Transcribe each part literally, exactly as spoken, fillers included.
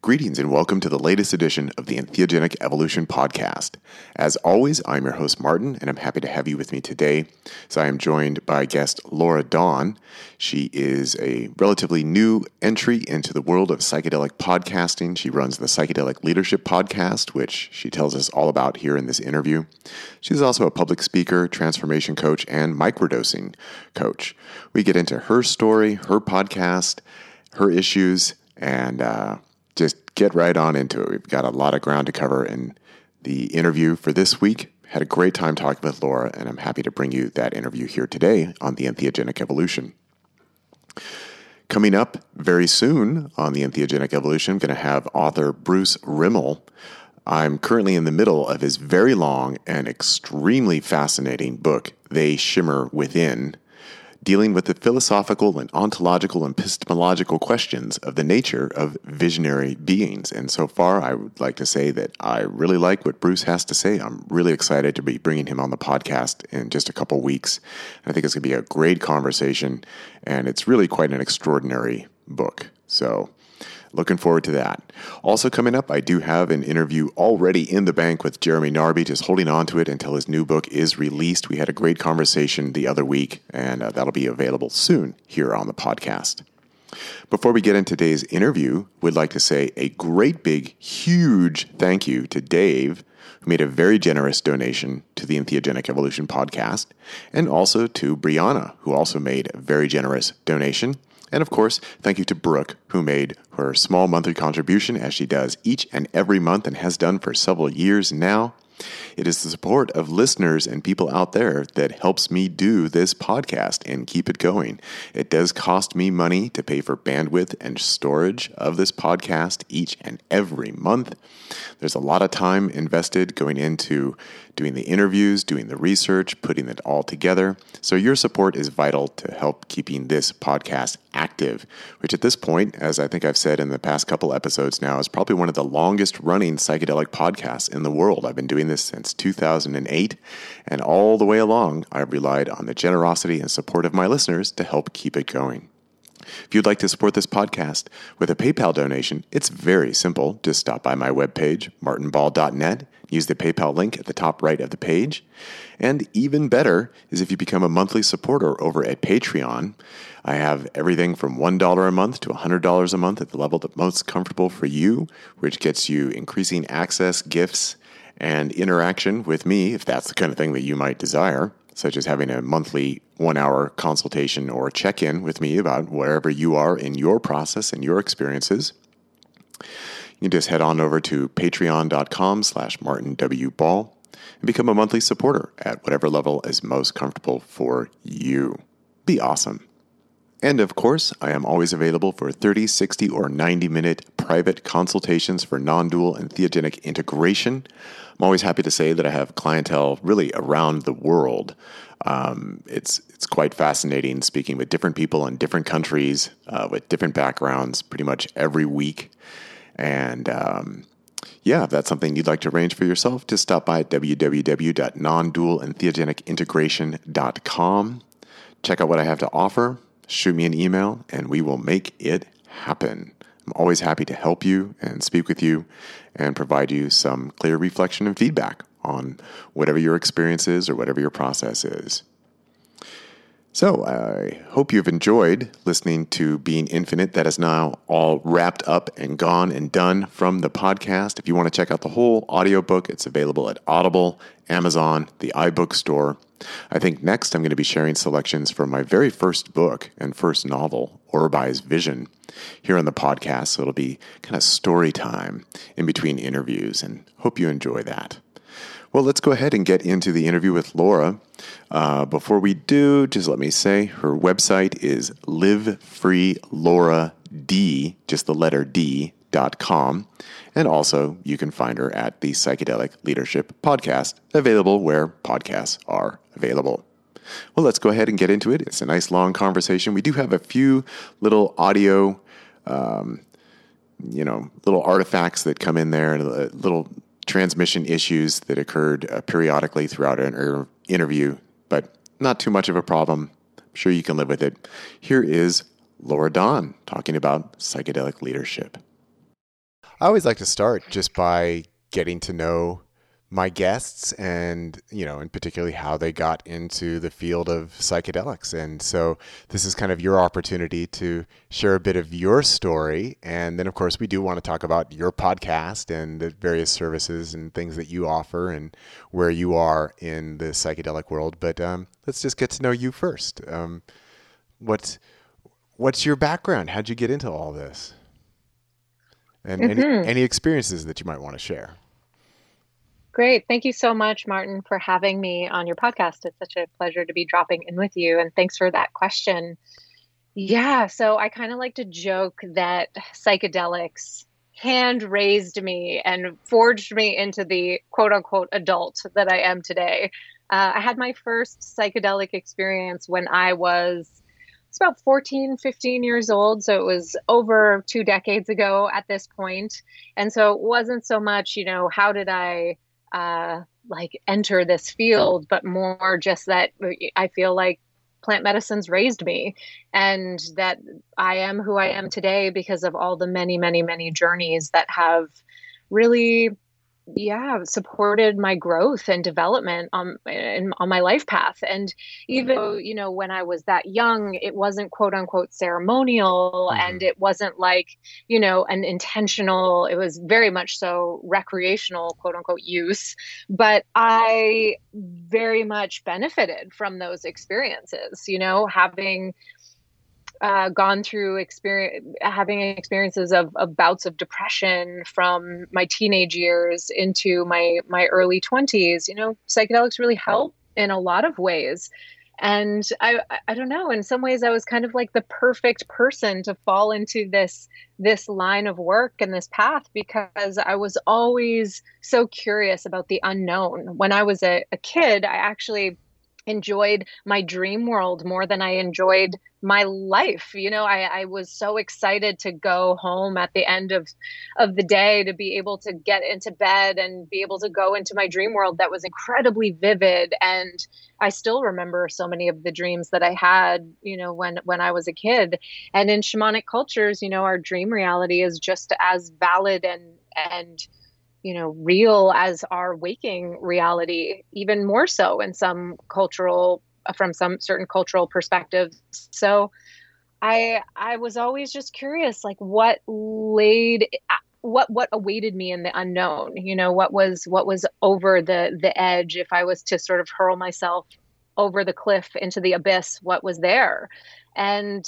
Greetings and welcome to the latest edition of the Entheogenic Evolution Podcast. As always, I'm your host Martin, and I'm happy to have you with me today. So I am joined by guest Laura Dawn. She is a relatively new entry into the world of psychedelic podcasting. She runs the Psychedelic Leadership Podcast, which she tells us all about here in this interview. She's also a public speaker, transformation coach, and microdosing coach. We get into her story, her podcast, her issues, and uh, just get right on into it. We've got a lot of ground to cover in the interview for this week. Had a great time talking with Laura, and I'm happy to bring you that interview here today on the Entheogenic Evolution. Coming up very soon on the Entheogenic Evolution, I'm going to have author Bruce Rimmel. I'm currently in the middle of his very long and extremely fascinating book, They Shimmer Within, dealing with the philosophical and ontological and epistemological questions of the nature of visionary beings. And so far, I would like to say that I really like what Bruce has to say. I'm really excited to be bringing him on the podcast in just a couple weeks. I think it's going to be a great conversation, and it's really quite an extraordinary book. So looking forward to that. Also coming up, I do have an interview already in the bank with Jeremy Narby, just holding on to it until his new book is released. We had a great conversation the other week, and uh, that'll be available soon here on the podcast. Before we get into today's interview, we'd like to say a great big, huge thank you to Dave, who made a very generous donation to the Entheogenic Evolution podcast, and also to Brianna, who also made a very generous donation. And of course, thank you to Brooke, who made her small monthly contribution, as she does each and every month and has done for several years now. It is the support of listeners and people out there that helps me do this podcast and keep it going. It does cost me money to pay for bandwidth and storage of this podcast each and every month. There's a lot of time invested going into doing the interviews, doing the research, putting it all together. So your support is vital to help keeping this podcast active, which at this point, as I think I've said in the past couple episodes now, is probably one of the longest running psychedelic podcasts in the world. I've been doing this since two thousand eight, and all the way along, I've relied on the generosity and support of my listeners to help keep it going. If you'd like to support this podcast with a PayPal donation, it's very simple. Just stop by my webpage, martin ball dot net, use the PayPal link at the top right of the page. And even better is if you become a monthly supporter over at Patreon. I have everything from one dollar a month to one hundred dollars a month at the level that's most comfortable for you, which gets you increasing access, gifts, and interaction with me, if that's the kind of thing that you might desire, such as having a monthly one-hour consultation or check-in with me about wherever you are in your process and your experiences. You can just head on over to patreon.com slash martinwball and become a monthly supporter at whatever level is most comfortable for you. Be awesome. And of course, I am always available for thirty, sixty, or ninety-minute private consultations for non-dual and entheogenic integration. I'm always happy to say that I have clientele really around the world. Um, it's it's quite fascinating speaking with different people in different countries uh, with different backgrounds pretty much every week. And um, yeah, if that's something you'd like to arrange for yourself, just stop by at w w w dot non dual entheogenic integration dot com. Check out what I have to offer. Shoot me an email, and we will make it happen. I'm always happy to help you and speak with you and provide you some clear reflection and feedback on whatever your experience is or whatever your process is. So I hope you've enjoyed listening to Being Infinite. That is now all wrapped up and gone and done from the podcast. If you want to check out the whole audiobook, it's available at Audible, Amazon, the iBook Store. I think next I'm going to be sharing selections from my very first book and first novel, Oribai's Vision, here on the podcast. So it'll be kind of story time in between interviews, and hope you enjoy that. Well, let's go ahead and get into the interview with Laura. Uh, before we do, just let me say her website is live free laura d, just the letter D, dot com. And also, you can find her at the Psychedelic Leadership Podcast, available where podcasts are available. Well, let's go ahead and get into it. It's a nice long conversation. We do have a few little audio, um, you know, little artifacts that come in there, and little transmission issues that occurred uh, periodically throughout an er- interview, but not too much of a problem. I'm sure you can live with it. Here is Laura Dawn talking about psychedelic leadership. I always like to start just by getting to know my guests and, you know, and particularly how they got into the field of psychedelics. And so this is kind of your opportunity to share a bit of your story. And then, of course, we do want to talk about your podcast and the various services and things that you offer and where you are in the psychedelic world. But um, let's just get to know you first. Um, what's, what's your background? How'd you get into all this? And Mm-hmm. any, any experiences that you might want to share. Great. Thank you so much, Martin, for having me on your podcast. It's such a pleasure to be dropping in with you. And thanks for that question. Yeah. So I kind of like to joke that psychedelics hand raised me and forged me into the quote unquote adult that I am today. Uh, I had my first psychedelic experience when I was It's about fourteen, fifteen years old. So it was over two decades ago at this point. And so it wasn't so much, you know, how did I uh, like enter this field, but more just that I feel like plant medicine's raised me and that I am who I am today because of all the many, many, many journeys that have really yeah, supported my growth and development on in, on my life path. And even though, you know, when I was that young, it wasn't quote unquote ceremonial Mm-hmm. and it wasn't like, you know, an intentional, it was very much so recreational quote unquote use. But I very much benefited from those experiences, you know, having uh, gone through experience, having experiences of, of bouts of depression from my teenage years into my my early twenties. You know, psychedelics really help in a lot of ways. And I, I don't know, in some ways I was kind of like the perfect person to fall into this, this line of work and this path because I was always so curious about the unknown. When I was a, a kid, I actually enjoyed my dream world more than I enjoyed my life. You know, I, I was so excited to go home at the end of, of the day to be able to get into bed and be able to go into my dream world that was incredibly vivid. And I still remember so many of the dreams that I had, you know, when, when I was a kid. And in shamanic cultures, you know, our dream reality is just as valid and, and, you know, real as our waking reality, even more so in some cultural, from some certain cultural perspectives. So I, I was always just curious, like what laid, what, what awaited me in the unknown, you know, what was, what was over the, the edge. If I was to sort of hurl myself over the cliff into the abyss, what was there? And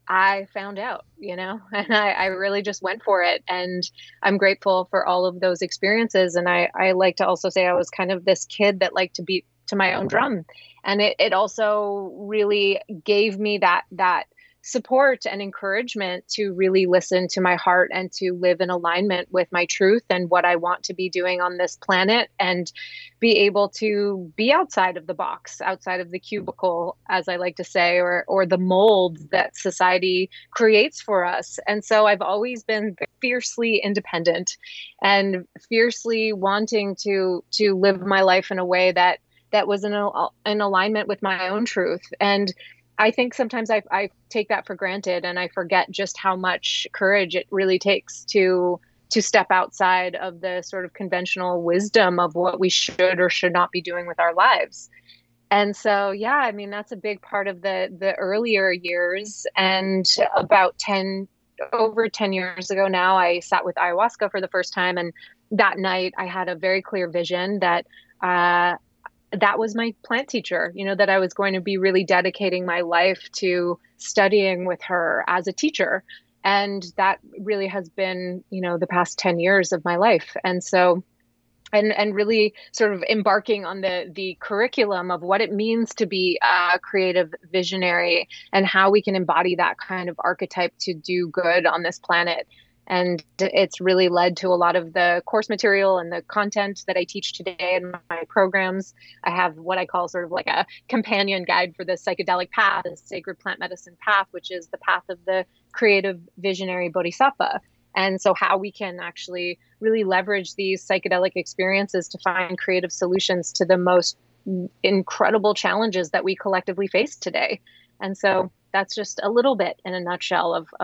I found out, you know, and I, I really just went for it. And I'm grateful for all of those experiences. And I, I like to also say I was kind of this kid that liked to beat to my own drum. And it, it also really gave me that, that support and encouragement to really listen to my heart and to live in alignment with my truth and what I want to be doing on this planet and be able to be outside of the box, outside of the cubicle, as I like to say, or or the mold that society creates for us. And so I've always been fiercely independent and fiercely wanting to to live my life in a way that that was in, a, in alignment with my own truth. And I think sometimes I, I take that for granted and I forget just how much courage it really takes to to step outside of the sort of conventional wisdom of what we should or should not be doing with our lives. And so, yeah, I mean, that's a big part of the the earlier years. And about ten, over ten years ago now, I sat with ayahuasca for the first time. And that night I had a very clear vision that uh, that was my plant teacher, you know, that I was going to be really dedicating my life to studying with her as a teacher. And that really has been, you know, the past ten years of my life. And so, and, and really sort of embarking on the, the curriculum of what it means to be a creative visionary and how we can embody that kind of archetype to do good on this planet. And it's really led to a lot of the course material and the content that I teach today in my programs. I have what I call sort of like a companion guide for the psychedelic path, the sacred plant medicine path, which is the path of the creative visionary bodhisattva. And so how we can actually really leverage these psychedelic experiences to find creative solutions to the most incredible challenges that we collectively face today. And so that's just a little bit in a nutshell of, of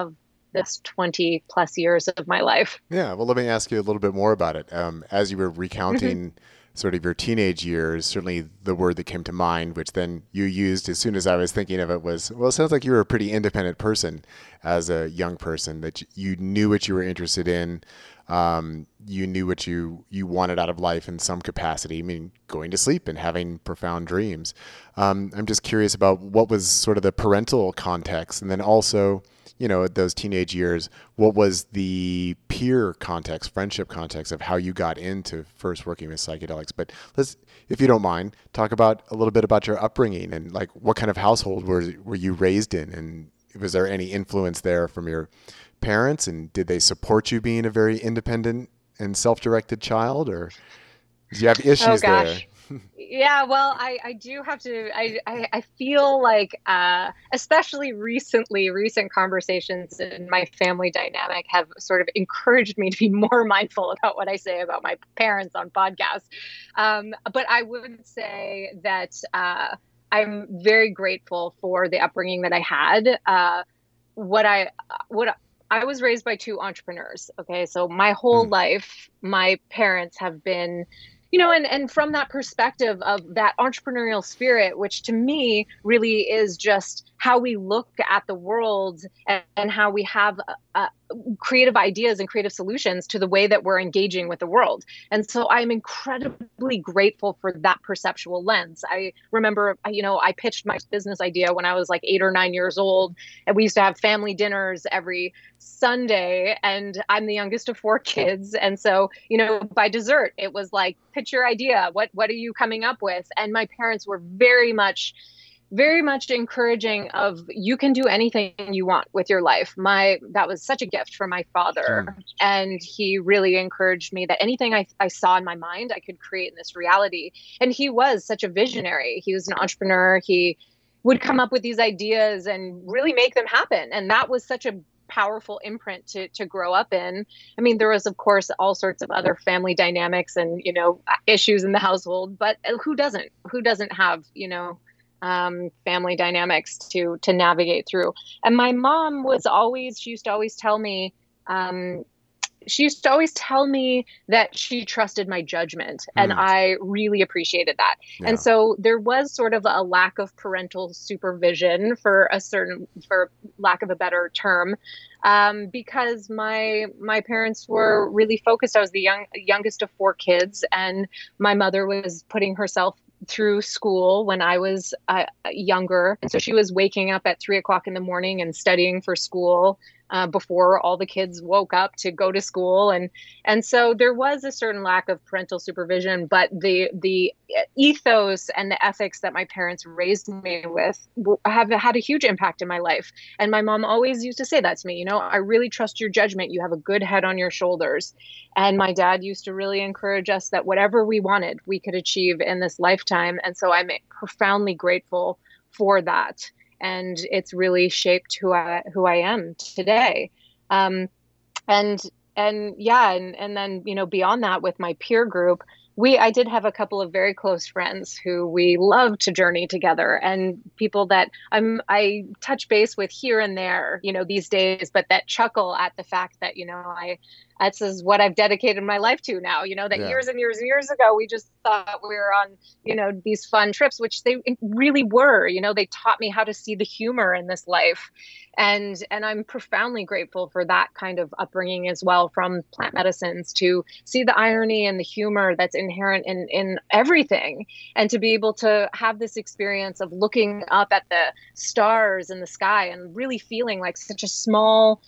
this twenty plus years of my life. Yeah. Well, let me ask you a little bit more about it. Um, as you were recounting sort of your teenage years, certainly the word that came to mind, which then you used as soon as I was thinking of it, was, well, it sounds like you were a pretty independent person as a young person, that you knew what you were interested in. Um, you knew what you, you wanted out of life in some capacity. I mean, going to sleep and having profound dreams. Um, I'm just curious about what was sort of the parental context, and then also, you know, those teenage years, what was the peer context, friendship context of how you got into first working with psychedelics. But let's, if you don't mind, talk about a little bit about your upbringing and like what kind of household were were you raised in, and was there any influence there from your parents, and did they support you being a very independent and self-directed child, or did you have issues oh, gosh. there? Yeah, well, I, I do have to, I, I, I feel like, uh, especially recently, recent conversations in my family dynamic have sort of encouraged me to be more mindful about what I say about my parents on podcasts. Um, but I would say that uh, I'm very grateful for the upbringing that I had. Uh, what I, what I was raised by two entrepreneurs. Okay. So my whole mm. life, my parents have been, you know, and, and from that perspective of that entrepreneurial spirit, which to me really is just how we look at the world and, and how we have uh, creative ideas and creative solutions to the way that we're engaging with the world. And so I'm incredibly grateful for that perceptual lens. I remember, you know, I pitched my business idea when I was like eight or nine years old, and we used to have family dinners every Sunday, and I'm the youngest of four kids. And so, you know, by dessert, it was like, pitch your idea. What, what are you coming up with? And my parents were very much very much encouraging of you can do anything you want with your life. My, that was such a gift from my father. Mm. And he really encouraged me that anything I, I saw in my mind, I could create in this reality. And he was such a visionary. He was an entrepreneur. He would come up with these ideas and really make them happen. And that was such a powerful imprint to to grow up in. I mean, there was, of course, all sorts of other family dynamics and, you know, issues in the household, but who doesn't, who doesn't have, you know, um, family dynamics to, to navigate through. And my mom was always, she used to always tell me, um, she used to always tell me that she trusted my judgment. Mm. And I really appreciated that. Yeah. And so there was sort of a lack of parental supervision, for a certain, for lack of a better term, um, because my, my parents were really focused. I was the young, youngest of four kids, and my mother was putting herself through school when I was uh, younger. And so she was waking up at three o'clock in the morning and studying for school uh, before all the kids woke up to go to school. And, and so there was a certain lack of parental supervision, but the, the ethos and the ethics that my parents raised me with have had a huge impact in my life. And my mom always used to say that to me, you know, I really trust your judgment. You have a good head on your shoulders. And my dad used to really encourage us that whatever we wanted, we could achieve in this lifetime. And so I'm profoundly grateful for that. And it's really shaped who I, who I am today. Um, and, and yeah, and, and then, you know, beyond that, with my peer group, we, I did have a couple of very close friends who we loved to journey together, and people that I'm, I touch base with here and there, you know, these days, but that chuckle at the fact that, you know, I, this is what I've dedicated my life to now, you know, that yeah. years and years and years ago, we just thought we were on, you know, these fun trips, which they really were, you know, they taught me how to see the humor in this life. And, and I'm profoundly grateful for that kind of upbringing as well, from plant medicines, to see the irony and the humor that's inherent in, in everything. And to be able to have this experience of looking up at the stars in the sky and really feeling like such a small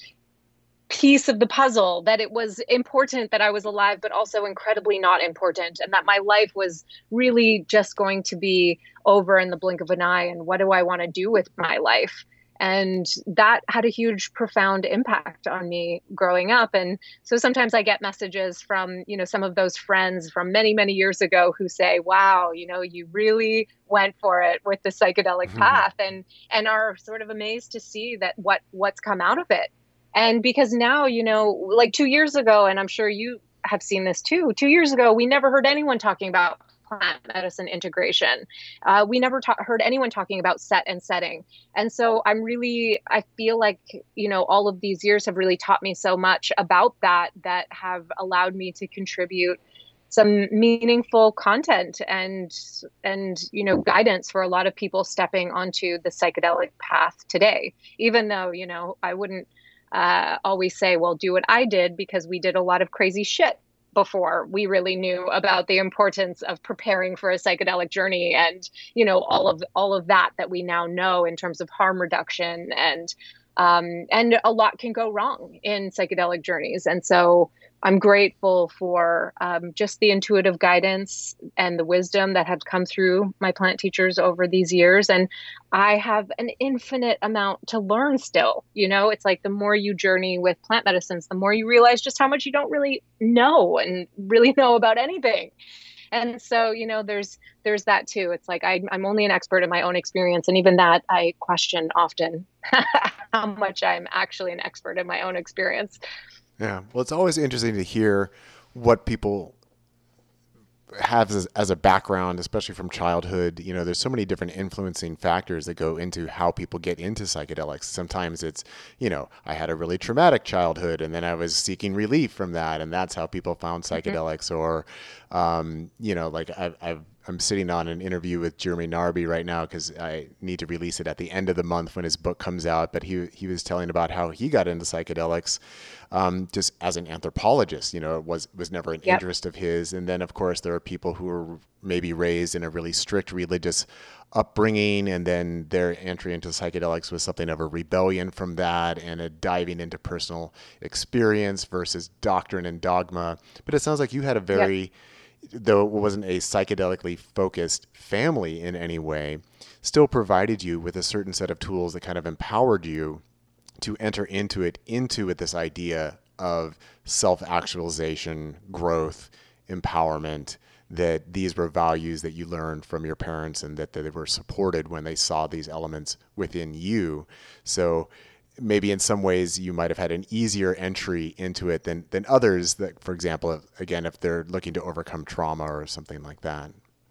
piece of the puzzle, that it was important that I was alive, but also incredibly not important, and that my life was really just going to be over in the blink of an eye. And what do I want to do with my life? And that had a huge, profound impact on me growing up. And so sometimes I get messages from, you know, some of those friends from many, many years ago who say, wow, you know, you really went for it with the psychedelic mm-hmm. path, and, and are sort of amazed to see that what, what's come out of it. And because now, you know, like two years ago, and I'm sure you have seen this too, two years ago, we never heard anyone talking about plant medicine integration. Uh, we never ta- heard anyone talking about set and setting. And so I'm really, I feel like, you know, all of these years have really taught me so much about that, that have allowed me to contribute some meaningful content and, and, you know, guidance for a lot of people stepping onto the psychedelic path today, even though, you know, I wouldn't uh, always say, well, do what I did, because we did a lot of crazy shit before we really knew about the importance of preparing for a psychedelic journey, and, you know, all of all of that that we now know in terms of harm reduction, and um, and a lot can go wrong in psychedelic journeys. And so I'm grateful for um, just the intuitive guidance and the wisdom that had come through my plant teachers over these years. And I have an infinite amount to learn still. You know, it's like the more you journey with plant medicines, the more you realize just how much you don't really know and really know about anything. And so, you know, there's there's that too. It's like I, I'm only an expert in my own experience. And even that I question often how much I'm actually an expert in my own experience. Yeah. Well, it's always interesting to hear what people have as, as a background, especially from childhood. You know, there's so many different influencing factors that go into how people get into psychedelics. Sometimes it's, you know, I had a really traumatic childhood and then I was seeking relief from that, and that's how people found psychedelics. Mm-hmm. Or, um, you know, like I've, I've I'm sitting on an interview with Jeremy Narby right now because I need to release it at the end of the month when his book comes out. But he he was telling about how he got into psychedelics um, just as an anthropologist. You know, it was was never an yep. interest of his. And then, of course, there are people who were maybe raised in a really strict religious upbringing, and then their entry into psychedelics was something of a rebellion from that and a diving into personal experience versus doctrine and dogma. But it sounds like you had a very... Yep. though it wasn't a psychedelically focused family in any way, still provided you with a certain set of tools that kind of empowered you to enter into it, into it, this idea of self-actualization, growth, empowerment, that these were values that you learned from your parents and that they were supported when they saw these elements within you. So maybe in some ways you might have had an easier entry into it than, than others that, for example, again, if they're looking to overcome trauma or something like that.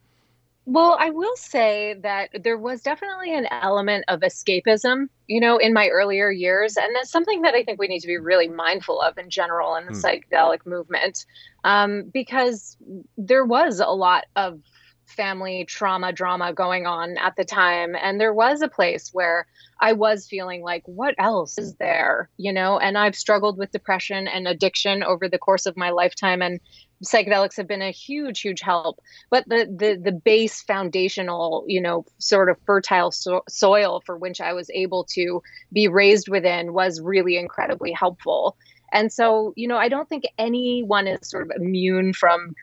Well, I will say that there was definitely an element of escapism, you know, in my earlier years. And that's something that I think we need to be really mindful of in general in the hmm. psychedelic movement, um, because there was a lot of family trauma drama going on at the time. And there was a place where I was feeling like, what else is there? You know, and I've struggled with depression and addiction over the course of my lifetime. And psychedelics have been a huge, huge help. But the the the base foundational, you know, sort of fertile so- soil for which I was able to be raised within was really incredibly helpful. And so, you know, I don't think anyone is sort of immune from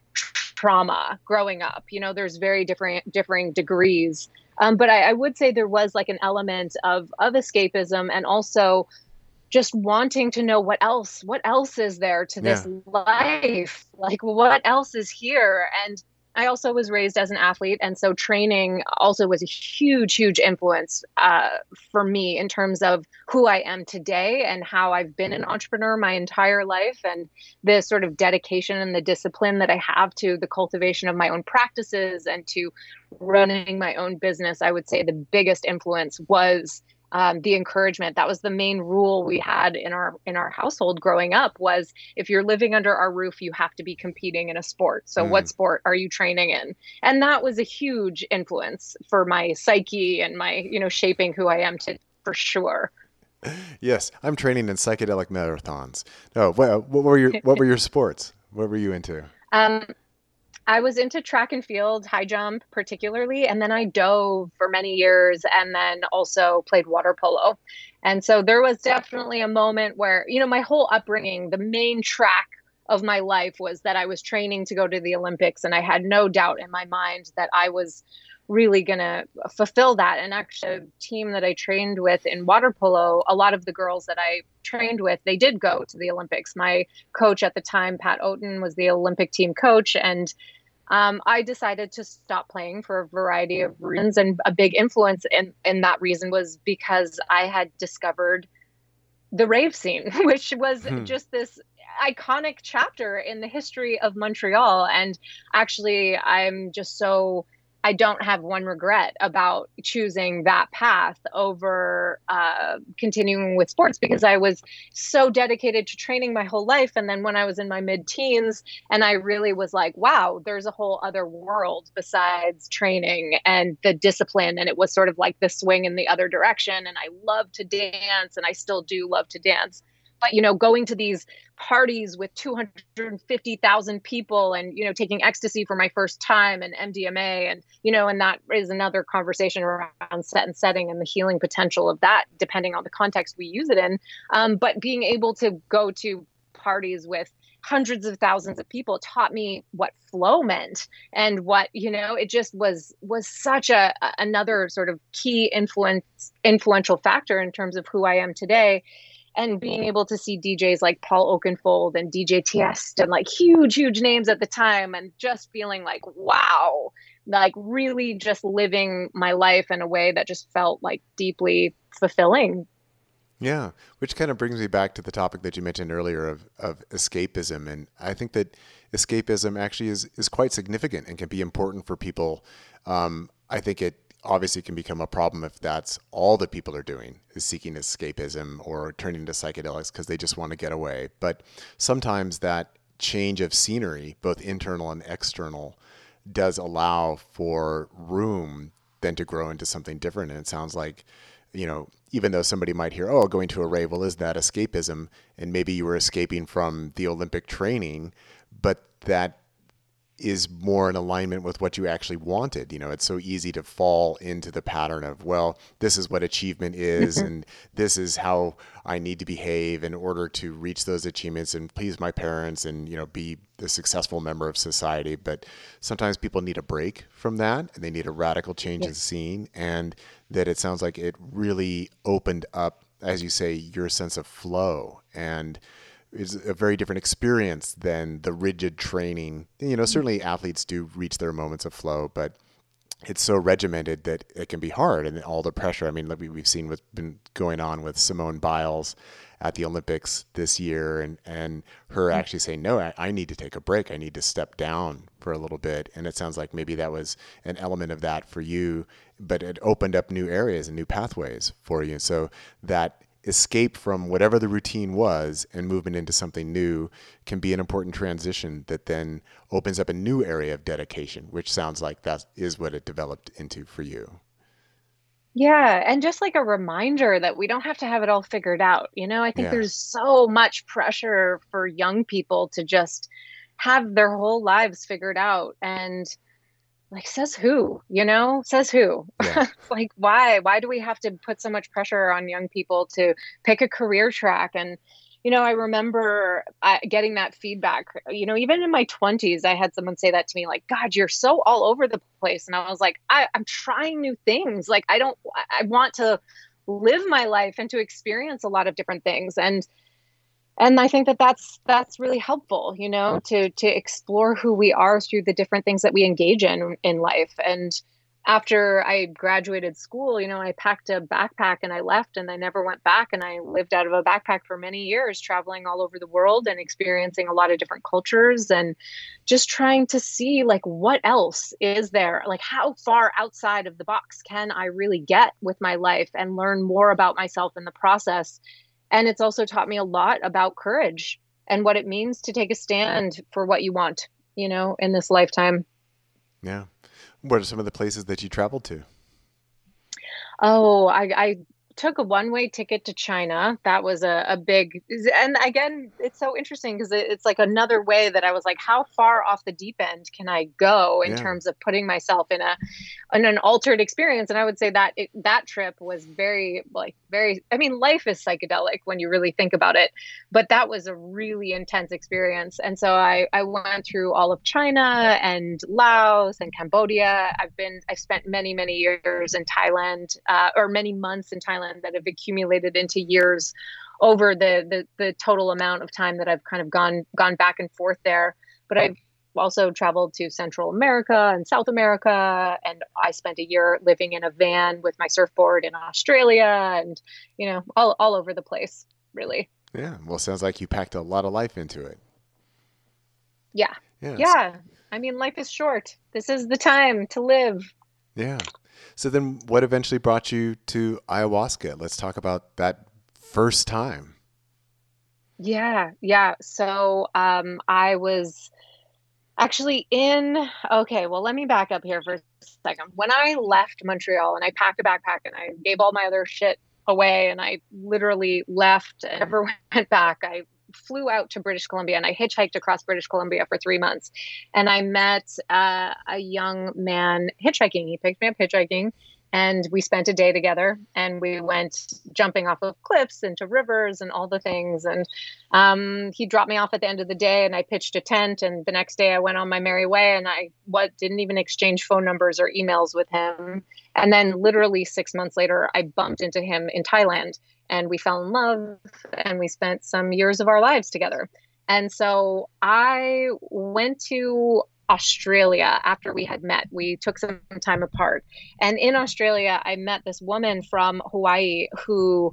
trauma growing up. You know, there's very different differing degrees. Um, but I, I would say there was like an element of of escapism, and also just wanting to know what else, what else is there to this yeah. life? Like, what else is here? And I also was raised as an athlete. And so training also was a huge, huge influence uh, for me in terms of who I am today and how I've been an entrepreneur my entire life, and the sort of dedication and the discipline that I have to the cultivation of my own practices and to running my own business. I would say the biggest influence was Um, the encouragement. That was the main rule we had in our in our household growing up, was if you're living under our roof, you have to be competing in a sport. So mm. what sport are you training in? And that was a huge influence for my psyche and my, you know, shaping who I am today, for sure. Yes, I'm training in psychedelic marathons. No, what, what were your what were your sports? What were you into? Um, I was into track and field, high jump particularly, and then I dove for many years, and then also played water polo. And so there was definitely a moment where, you know, my whole upbringing, the main track of my life was that I was training to go to the Olympics, and I had no doubt in my mind that I was really going to fulfill that. And actually, a team that I trained with in water polo, a lot of the girls that I trained with, they did go to the Olympics. My coach at the time, Pat Oaten, was the Olympic team coach, and Um, I decided to stop playing for a variety of reasons. And a big influence in, in that reason was because I had discovered the rave scene, which was hmm. just this iconic chapter in the history of Montreal. And actually, I'm just so, I don't have one regret about choosing that path over uh, continuing with sports, because I was so dedicated to training my whole life. And then when I was in my mid teens, and I really was like, wow, there's a whole other world besides training and the discipline. And it was sort of like the swing in the other direction. And I love to dance, and I still do love to dance. But, you know, going to these parties with two hundred fifty thousand people and, you know, taking ecstasy for my first time and M D M A, and, you know, and that is another conversation around set and setting and the healing potential of that, depending on the context we use it in. Um, but being able to go to parties with hundreds of thousands of people taught me what flow meant, and what, you know, it just was, was such a, another sort of key influence, influential factor in terms of who I am today. And being able to see D Js like Paul Oakenfold and D J Tiesto and like huge, huge names at the time, and just feeling like, wow, like really just living my life in a way that just felt like deeply fulfilling. Yeah, which kind of brings me back to the topic that you mentioned earlier of, of escapism. And I think that escapism actually is, is quite significant and can be important for people. Um, I think it obviously can become a problem if that's all that people are doing, is seeking escapism or turning to psychedelics because they just want to get away. But sometimes that change of scenery, both internal and external, does allow for room then to grow into something different. And it sounds like, you know, even though somebody might hear, oh, going to a rave, well, is that escapism? And maybe you were escaping from the Olympic training, but that is more in alignment with what you actually wanted. You know, it's so easy to fall into the pattern of, well, this is what achievement is, and this is how I need to behave in order to reach those achievements and please my parents and, you know, be the successful member of society. But sometimes people need a break from that, and they need a radical change Yeah. in scene. And that it sounds like it really opened up, as you say, your sense of flow, and is a very different experience than the rigid training. You know, certainly athletes do reach their moments of flow, but it's so regimented that it can be hard, and all the pressure. I mean, like we, we've seen what's been going on with Simone Biles at the Olympics this year, and, and her actually saying, no, I, I need to take a break. I need to step down for a little bit. And it sounds like maybe that was an element of that for you, but it opened up new areas and new pathways for you. So that escape from whatever the routine was and movement into something new can be an important transition that then opens up a new area of dedication, which sounds like that is what it developed into for you. Yeah, and just like a reminder that we don't have to have it all figured out. You know, I think Yeah. there's so much pressure for young people to just have their whole lives figured out. And like, says who, you know, says who? Yeah. Like, why? Why do we have to put so much pressure on young people to pick a career track? And, you know, I remember uh, getting that feedback, you know, even in my twenties, I had someone say that to me, like, God, you're so all over the place. And I was like, I, I'm trying new things. Like, I don't, I want to live my life and to experience a lot of different things. And and I think that that's that's really helpful, you know, to to explore who we are through the different things that we engage in in life. And after I graduated school, you know, I packed a backpack and I left, and I never went back. And I lived out of a backpack for many years, traveling all over the world and experiencing a lot of different cultures, and just trying to see, like, what else is there? Like, how far outside of the box can I really get with my life and learn more about myself in the process? And it's also taught me a lot about courage and what it means to take a stand for what you want, you know, in this lifetime. Yeah. What are some of the places that you traveled to? Oh, I, I took a one-way ticket to China. That was a, a big, and again, it's so interesting because it, it's like another way that I was like, how far off the deep end can I go in Yeah. terms of putting myself in a in an altered experience? And I would say that it, that trip was very, like, very, I mean, life is psychedelic when you really think about it, but that was a really intense experience. And so I, I went through all of China and Laos and Cambodia. I've been, I've spent many, many years in Thailand, uh, or many months in Thailand that have accumulated into years over the, the the total amount of time that I've kind of gone gone back and forth there. But I've also traveled to Central America and South America, and I spent a year living in a van with my surfboard in Australia, and, you know, all all over the place, really. Yeah. Well, sounds like you packed a lot of life into it. Yeah. Yes. Yeah. I mean, life is short. This is the time to live. Yeah. So then what eventually brought you to ayahuasca? Let's talk about that first time. Yeah. Yeah. So um, I was actually in, okay, well, let me back up here for a second. When I left Montreal and I packed a backpack and I gave all my other shit away and I literally left and never went back, I flew out to British Columbia and I hitchhiked across British Columbia for three months. And I met uh, a young man hitchhiking. He picked me up hitchhiking and we spent a day together and we went jumping off of cliffs into rivers and all the things. And um, he dropped me off at the end of the day and I pitched a tent. And the next day I went on my merry way and I what didn't even exchange phone numbers or emails with him. And then literally six months later, I bumped into him in Thailand and we fell in love and we spent some years of our lives together. And so I went to Australia after we had met. We took some time apart. And in Australia, I met this woman from Hawaii who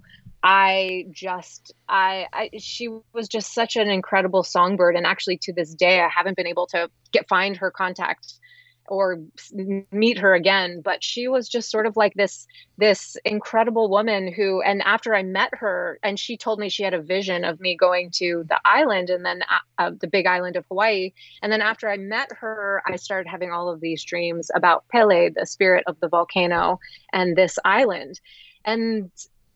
I just I, I she was just such an incredible songbird, and actually to this day I haven't been able to get find her contact or meet her again, but she was just sort of like this this incredible woman who, and after I met her and she told me she had a vision of me going to the island and then uh, the big island of Hawaii, and then after I met her I started having all of these dreams about Pele, the spirit of the volcano, and this island. And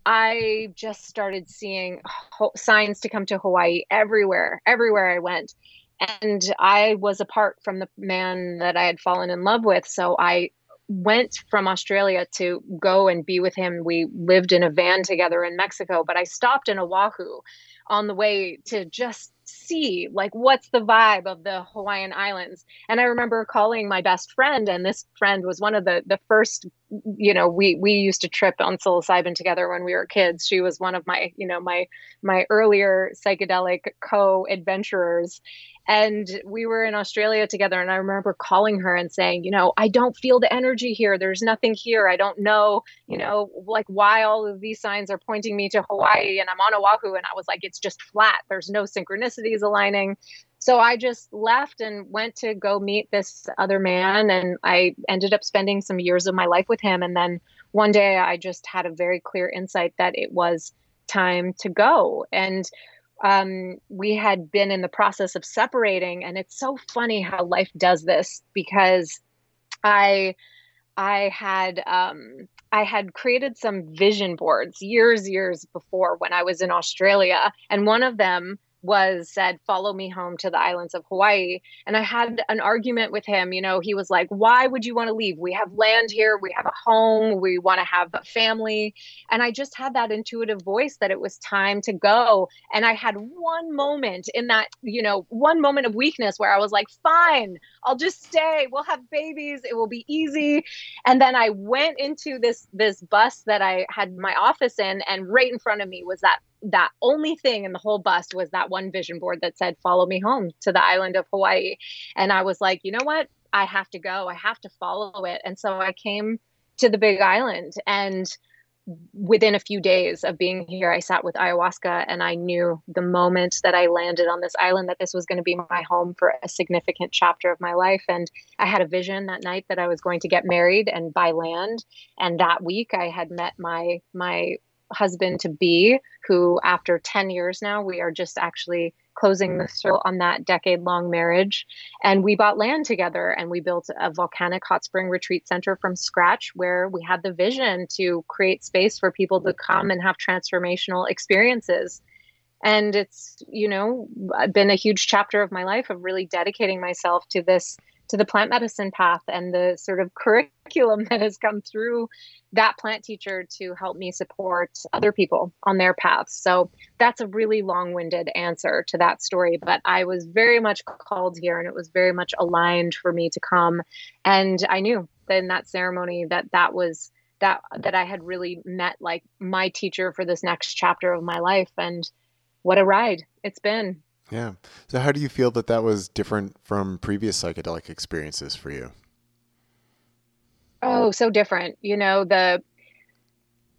I just started seeing ho- signs to come to Hawaii everywhere, everywhere I went. And I was apart from the man that I had fallen in love with. So I went from Australia to go and be with him. We lived in a van together in Mexico, but I stopped in Oahu on the way to just see like what's the vibe of the Hawaiian Islands. And I remember calling my best friend, and this friend was one of the the first, you know, we we used to trip on psilocybin together when we were kids. She was one of my, you know, my my earlier psychedelic co-adventurers. And we were in Australia together. And I remember calling her and saying, you know, I don't feel the energy here. There's nothing here. I don't know, you know, like why all of these signs are pointing me to Hawaii. And I'm on Oahu. And I was like, it's just flat. There's no synchronicities aligning. So I just left and went to go meet this other man. And I ended up spending some years of my life with him. And then one day I just had a very clear insight that it was time to go. And um, we had been in the process of separating. And it's so funny how life does this, because I I had um, I had created some vision boards years, years before when I was in Australia. And one of them was said, follow me home to the islands of Hawaii. And I had an argument with him. You know, he was like, why would you want to leave? We have land here. We have a home. We want to have a family. And I just had that intuitive voice that it was time to go. And I had one moment in that, you know, one moment of weakness where I was like, fine, I'll just stay. We'll have babies. It will be easy. And then I went into this, this bus that I had my office in, and right in front of me was that that only thing in the whole bus was that one vision board that said, follow me home to the island of Hawaii. And I was like, you know what? I have to go. I have to follow it. And so I came to the big island, and within a few days of being here, I sat with ayahuasca, and I knew the moment that I landed on this island that this was going to be my home for a significant chapter of my life. And I had a vision that night that I was going to get married and buy land. And that week I had met my, my husband to be, who after ten years now, we are just actually closing the circle on that decade long marriage. And we bought land together and we built a volcanic hot spring retreat center from scratch, where we had the vision to create space for people to come and have transformational experiences. And it's, you know, been a huge chapter of my life of really dedicating myself to this, to the plant medicine path and the sort of curriculum that has come through that plant teacher to help me support other people on their paths. So that's a really long-winded answer to that story, but I was very much called here, and it was very much aligned for me to come. And I knew that in that ceremony that that was that, that I had really met like my teacher for this next chapter of my life. And what a ride it's been. Yeah. So how do you feel that that was different from previous psychedelic experiences for you? Oh, so different. You know, the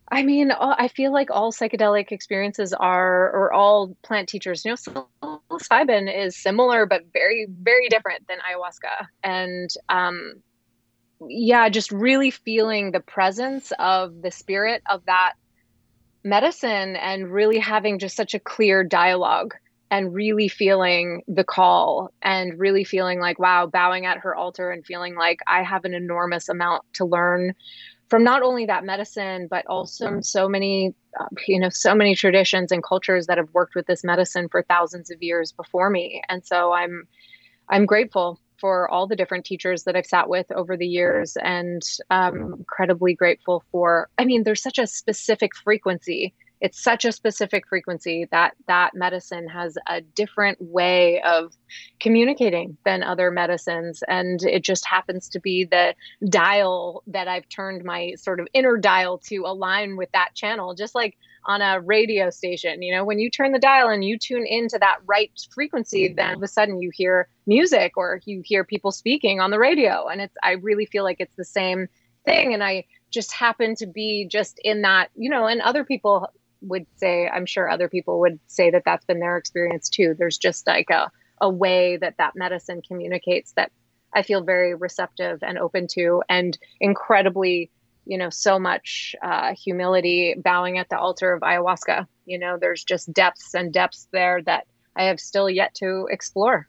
I mean, all, I feel like all psychedelic experiences are, or all plant teachers, you know, psilocybin is similar, but very, very different than ayahuasca. And um, yeah, just really feeling the presence of the spirit of that medicine and really having just such a clear dialogue and really feeling the call and really feeling like, wow, bowing at her altar and feeling like I have an enormous amount to learn from not only that medicine, but also so many, uh, you know, so many traditions and cultures that have worked with this medicine for thousands of years before me. And so I'm, I'm grateful for all the different teachers that I've sat with over the years, and um, incredibly grateful for, I mean, there's such a specific frequency. It's such a specific frequency that that medicine has a different way of communicating than other medicines. And it just happens to be the dial that I've turned my sort of inner dial to align with that channel, just like on a radio station. You know, when you turn the dial and you tune into that right frequency, then all of a sudden you hear music or you hear people speaking on the radio. And it's, I really feel like it's the same thing. And I just happen to be just in that, you know, and other people would say, I'm sure other people would say that that's been their experience too. There's just like a, a way that that medicine communicates that I feel very receptive and open to, and incredibly, you know, so much uh, humility bowing at the altar of ayahuasca. You know, there's just depths and depths there that I have still yet to explore.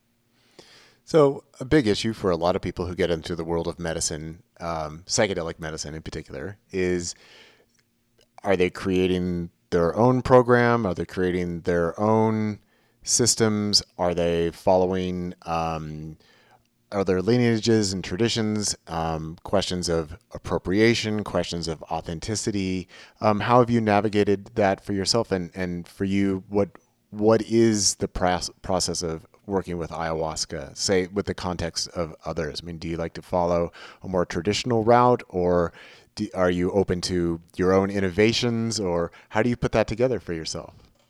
So a big issue for a lot of people who get into the world of medicine, um, psychedelic medicine in particular, is are they creating their own program? Are they creating their own systems? Are they following um, other lineages and traditions? Um, questions of appropriation, questions of authenticity. Um, how have you navigated that for yourself? And, and for you, what what is the pros- process of working with ayahuasca, say with the context of others? I mean, do you like to follow a more traditional route, or do, are you open to your own innovations, or how do you put that together for yourself?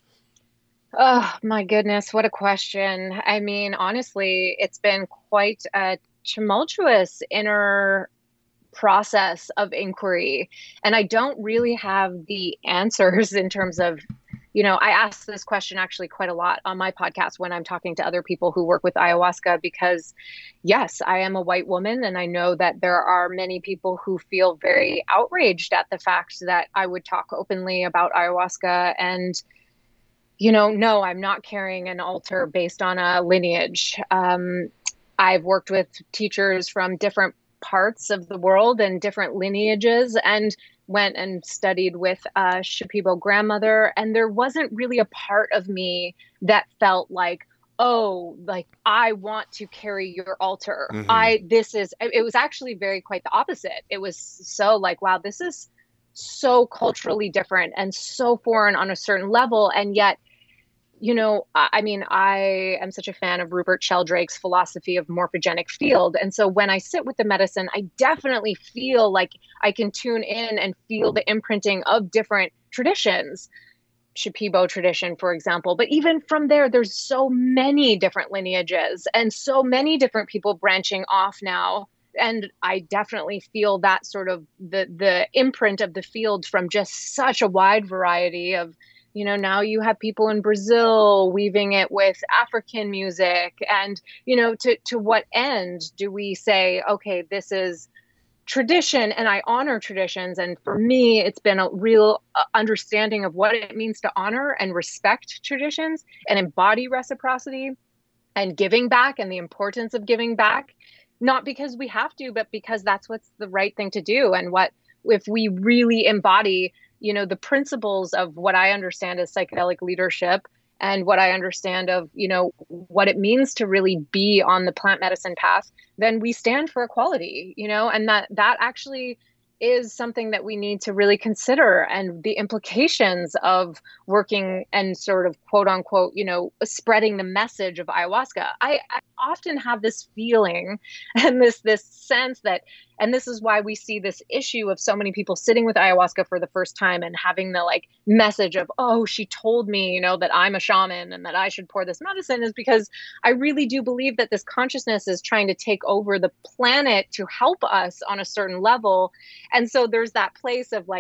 Oh my goodness, what a question. I mean, honestly, it's been quite a tumultuous inner process of inquiry. And I don't really have the answers in terms of, you know, I ask this question actually quite a lot on my podcast when I'm talking to other people who work with ayahuasca, because yes, I am a white woman. And I know that there are many people who feel very outraged at the fact that I would talk openly about ayahuasca. And you know, no, I'm not carrying an altar based on a lineage. Um, I've worked with teachers from different parts of the world and different lineages, and went and studied with a Shipibo grandmother. And there wasn't really a part of me that felt like, oh, like I want to carry your altar. Mm-hmm. I, this is, it was actually very quite the opposite. It was so like, wow, this is so culturally different and so foreign on a certain level. And yet, you know, I, I mean, I am such a fan of Rupert Sheldrake's philosophy of morphogenic field. And so when I sit with the medicine, I definitely feel like I can tune in and feel the imprinting of different traditions. Shipibo tradition, for example. But even from there, there's so many different lineages and so many different people branching off now. And I definitely feel that sort of the the imprint of the field from just such a wide variety of, you know, now you have people in Brazil weaving it with African music. And, you know, to, to what end do we say, okay, this is tradition, and I honor traditions. And for me, it's been a real understanding of what it means to honor and respect traditions and embody reciprocity and giving back and the importance of giving back, not because we have to, but because that's what's the right thing to do. And what, if we really embody, you know, the principles of what I understand as psychedelic leadership and what I understand of, you know, what it means to really be on the plant medicine path, then we stand for equality, you know, and that that actually is something that we need to really consider, and the implications of working and sort of quote unquote, you know, spreading the message of ayahuasca. I, I often have this feeling and this this sense that, and this is why we see this issue of so many people sitting with ayahuasca for the first time and having the like message of, oh, she told me, you know, that I'm a shaman and that I should pour this medicine, is because I really do believe that this consciousness is trying to take over the planet to help us on a certain level. And so there's that place of like,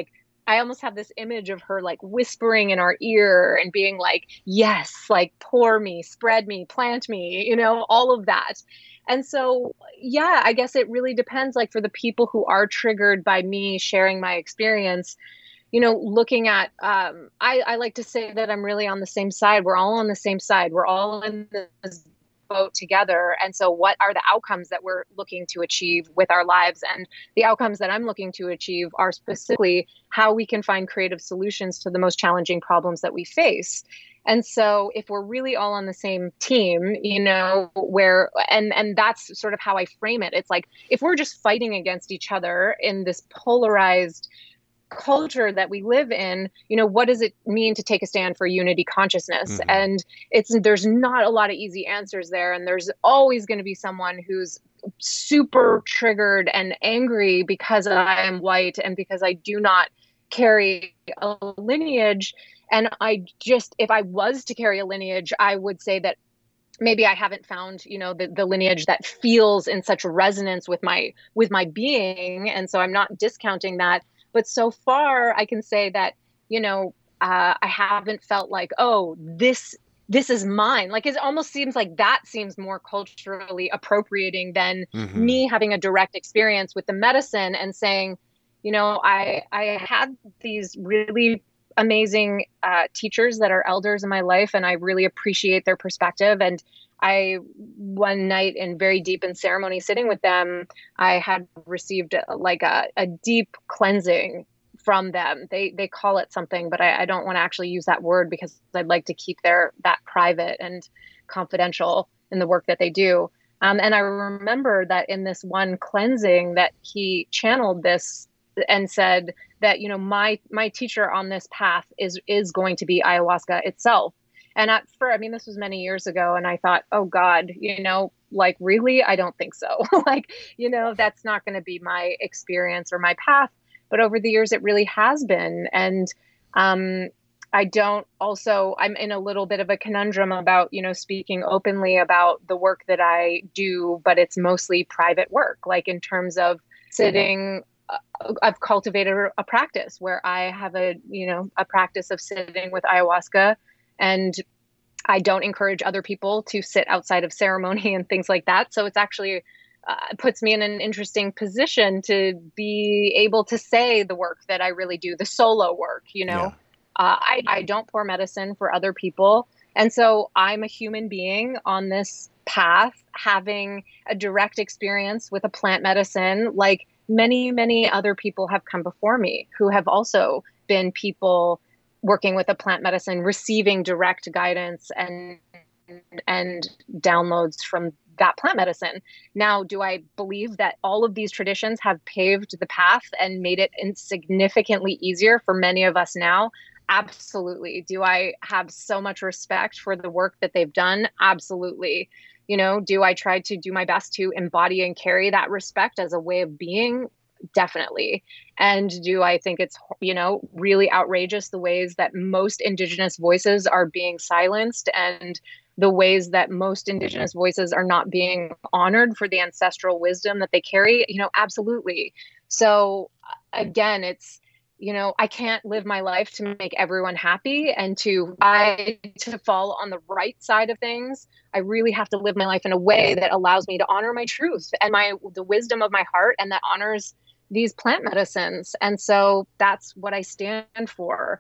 I almost have this image of her like whispering in our ear and being like, yes, like pour me, spread me, plant me, you know, all of that. And so, yeah, I guess it really depends. Like for the people who are triggered by me sharing my experience, you know, looking at, um, I, I like to say that I'm really on the same side. We're all on the same side. We're all in this boat together. And so what are the outcomes that we're looking to achieve with our lives? And the outcomes that I'm looking to achieve are specifically how we can find creative solutions to the most challenging problems that we face. And so if we're really all on the same team, you know, where, and, and that's sort of how I frame it. It's like, if we're just fighting against each other in this polarized culture that we live in, you know, what does it mean to take a stand for unity consciousness? Mm-hmm. And it's, there's not a lot of easy answers there. And there's always going to be someone who's super triggered and angry because I am white and because I do not carry a lineage. And I just, if I was to carry a lineage, I would say that maybe I haven't found, you know, the, the lineage that feels in such resonance with my, with my being. And so I'm not discounting that. But so far, I can say that, you know, uh, I haven't felt like, oh, this this is mine. Like it almost seems like that seems more culturally appropriating than mm-hmm. me having a direct experience with the medicine and saying, you know, I I had these really amazing uh, teachers that are elders in my life, and I really appreciate their perspective. And I, one night in very deep in ceremony sitting with them, I had received a, like a, a deep cleansing from them. They they call it something, but I, I don't want to actually use that word because I'd like to keep their that private and confidential in the work that they do. Um, and I remember that in this one cleansing that he channeled this and said that, you know, my my teacher on this path is is going to be ayahuasca itself. And at first, I mean, this was many years ago, and I thought, oh God, you know, like really, I don't think so. Like, you know, that's not going to be my experience or my path. But over the years, it really has been. And um, I don't also, I'm in a little bit of a conundrum about, you know, speaking openly about the work that I do, but it's mostly private work, like in terms of sitting. Uh, I've cultivated a practice where I have a, you know, a practice of sitting with ayahuasca. And I don't encourage other people to sit outside of ceremony and things like that. So it's actually uh, puts me in an interesting position to be able to say the work that I really do, the solo work, you know. Yeah. Uh, I, I don't pour medicine for other people. And so I'm a human being on this path, having a direct experience with a plant medicine, like many, many other people have come before me who have also been people working with a plant medicine, receiving direct guidance and and downloads from that plant medicine. Now, do I believe that all of these traditions have paved the path and made it significantly easier for many of us now? Absolutely. Do I have so much respect for the work that they've done? Absolutely. You know, do I try to do my best to embody and carry that respect as a way of being? Definitely. And do I think it's, you know, really outrageous the ways that most Indigenous voices are being silenced and the ways that most Indigenous voices are not being honored for the ancestral wisdom that they carry? You know, absolutely. So again, it's, you know, I can't live my life to make everyone happy and to I to fall on the right side of things. I really have to live my life in a way that allows me to honor my truth and my the wisdom of my heart, and that honors these plant medicines. And so that's what I stand for.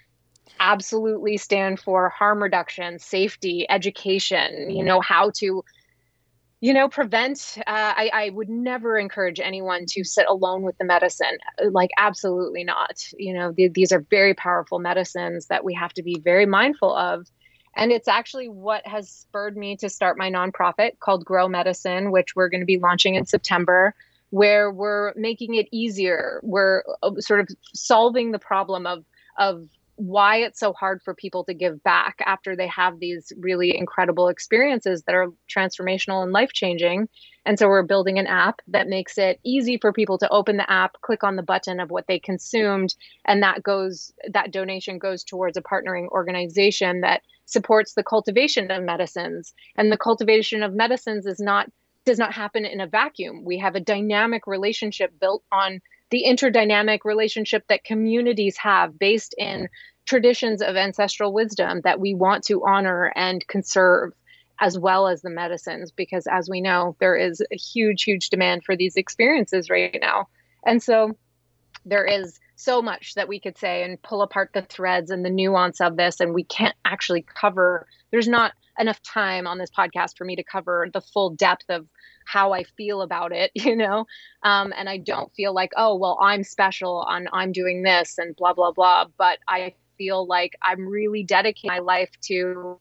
Absolutely stand for harm reduction, safety, education, you know, how to, you know, prevent. Uh, I, I would never encourage anyone to sit alone with the medicine. Like, absolutely not. You know, th- these are very powerful medicines that we have to be very mindful of. And it's actually what has spurred me to start my nonprofit called Grow Medicine, which we're going to be launching in September, where we're making it easier. We're sort of solving the problem of, of why it's so hard for people to give back after they have these really incredible experiences that are transformational and life-changing. And so we're building an app that makes it easy for people to open the app, click on the button of what they consumed, and that goes, that donation goes towards a partnering organization that supports the cultivation of medicines. And the cultivation of medicines is not does not happen in a vacuum. We have a dynamic relationship built on the interdynamic relationship that communities have based in traditions of ancestral wisdom that we want to honor and conserve, as well as the medicines, because as we know, there is a huge, huge demand for these experiences right now. And so there is so much that we could say and pull apart the threads and the nuance of this, and we can't actually cover, there's not enough time on this podcast for me to cover the full depth of how I feel about it, you know? Um, and I don't feel like, oh, well, I'm special on, I'm doing this and blah, blah, blah. But I feel like I'm really dedicating my life to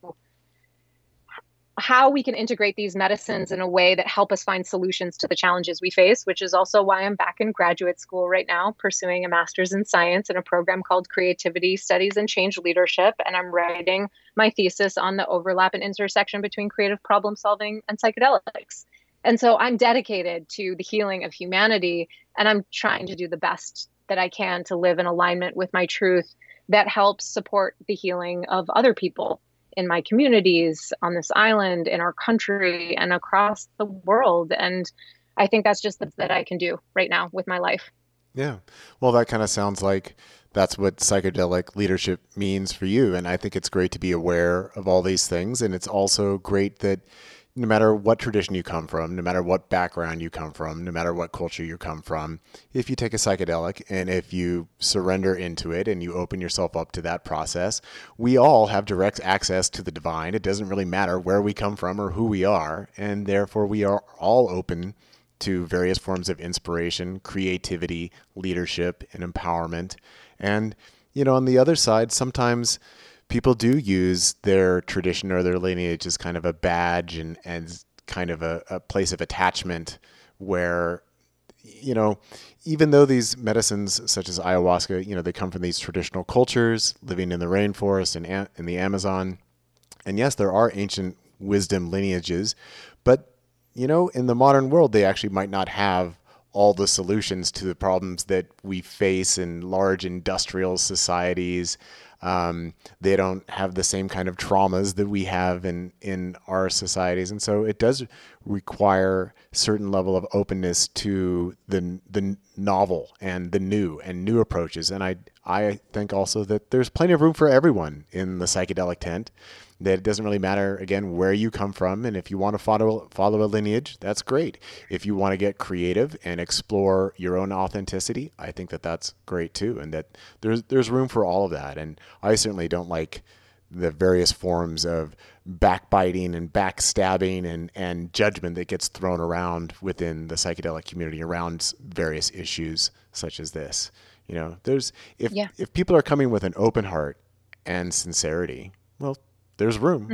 how we can integrate these medicines in a way that help us find solutions to the challenges we face, which is also why I'm back in graduate school right now, pursuing a master's in science in a program called Creativity Studies and Change Leadership. And I'm writing my thesis on the overlap and intersection between creative problem solving and psychedelics. And so I'm dedicated to the healing of humanity, and I'm trying to do the best that I can to live in alignment with my truth that helps support the healing of other people in my communities, on this island, in our country, and across the world. And I think that's just the, that I can do right now with my life. Yeah. Well, that kind of sounds like that's what psychedelic leadership means for you. And I think it's great to be aware of all these things. And it's also great that no matter what tradition you come from, no matter what background you come from, no matter what culture you come from, if you take a psychedelic and if you surrender into it and you open yourself up to that process, we all have direct access to the divine. It doesn't really matter where we come from or who we are. And therefore, we are all open to various forms of inspiration, creativity, leadership, and empowerment. And, you know, on the other side, sometimes people do use their tradition or their lineage as kind of a badge and, and kind of a, a place of attachment where, you know, even though these medicines such as ayahuasca, you know, they come from these traditional cultures living in the rainforest and in the Amazon. And yes, there are ancient wisdom lineages, but, you know, in the modern world, they actually might not have all the solutions to the problems that we face in large industrial societies. Um, they don't have the same kind of traumas that we have in, in our societies. And so it does require a certain level of openness to the the novel and the new and new approaches. And I, I think also that there's plenty of room for everyone in the psychedelic tent, that it doesn't really matter, again, where you come from. And if you want to follow, follow a lineage, that's great. If you want to get creative and explore your own authenticity, I think that that's great too. And that there's, there's room for all of that. And I certainly don't like the various forms of backbiting and backstabbing and, and judgment that gets thrown around within the psychedelic community around various issues such as this. You know, there's, if, Yeah. if people are coming with an open heart and sincerity, well, there's room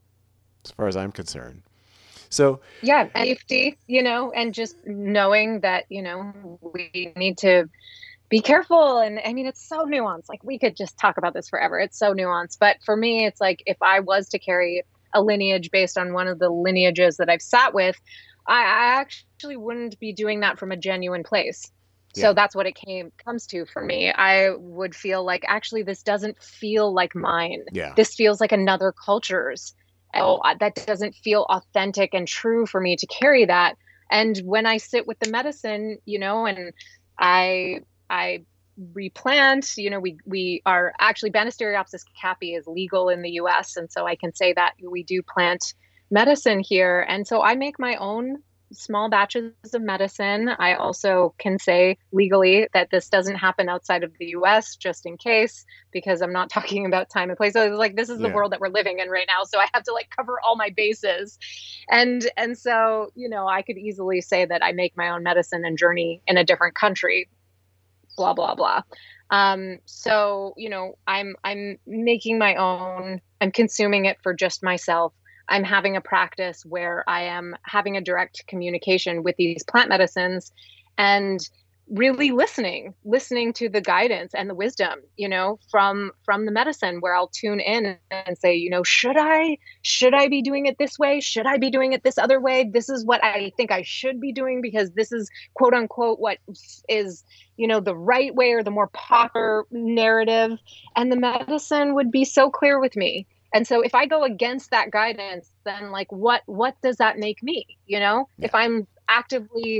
as far as I'm concerned. So yeah, safety, you know, and just knowing that, you know, we need to be careful. And I mean, it's so nuanced. Like, we could just talk about this forever. It's so nuanced. But for me, it's like, if I was to carry a lineage based on one of the lineages that I've sat with, I, I actually wouldn't be doing that from a genuine place. So Yeah. that's what it came comes to for me. I would feel like, actually, this doesn't feel like mine. Yeah. This feels like another culture's. Oh, that doesn't feel authentic and true for me to carry that. And when I sit with the medicine, you know, and I I replant, you know, we we are actually, Banisteriopsis caapi is legal in the U S, and so I can say that we do plant medicine here. And so I make my own small batches of medicine. I also can say legally that this doesn't happen outside of the U S, just in case, because I'm not talking about time and place. So it's like, this is the Yeah. world that we're living in right now. So I have to like cover all my bases. And, and so, you know, I could easily say that I make my own medicine and journey in a different country, blah, blah, blah. Um, so, you know, I'm, I'm making my own, I'm consuming it for just myself. I'm having a practice where I am having a direct communication with these plant medicines and really listening, listening to the guidance and the wisdom, you know, from, from the medicine, where I'll tune in and say, you know, should I, should I be doing it this way? Should I be doing it this other way? This is what I think I should be doing, because this is quote unquote what is, you know, the right way or the more popular narrative. And the medicine would be so clear with me. And so if I go against that guidance, then like, what, what does that make me? You know, Yeah. if I'm actively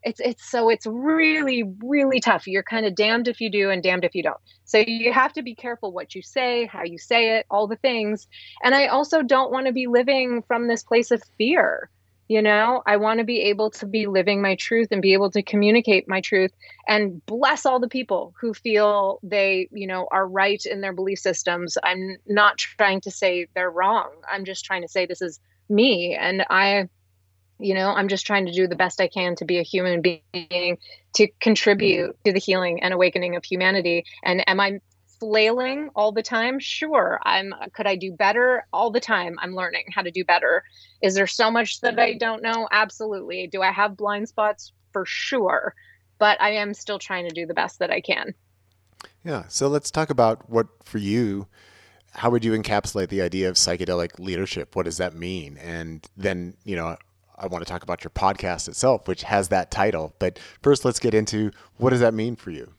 It's it's so it's really, really tough. You're kind of damned if you do and damned if you don't. So you have to be careful what you say, how you say it, all the things. And I also don't want to be living from this place of fear. You know, I want to be able to be living my truth and be able to communicate my truth, and bless all the people who feel they, you know, are right in their belief systems. I'm not trying to say they're wrong. I'm just trying to say this is me. And I, you know, I'm just trying to do the best I can to be a human being, to contribute to the healing and awakening of humanity. And am I flailing all the time? Sure. I'm, could I do better? All the time I'm learning how to do better. Is there so much that I don't know? Absolutely. Do I have blind spots? For sure. But I am still trying to do the best that I can. Yeah. So let's talk about what, for you, how would you encapsulate the idea of psychedelic leadership? What does that mean? And then, you know, I want to talk about your podcast itself, which has that title. But first, let's get into, what does that mean for you?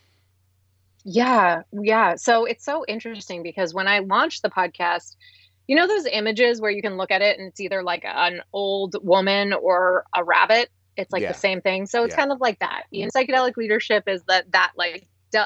Yeah, yeah. So it's so interesting because when I launched the podcast, you know those images where you can look at it and it's either like an old woman or a rabbit? It's like Yeah. the same thing. So it's Yeah. kind of like that. You know, psychedelic leadership is that that like du-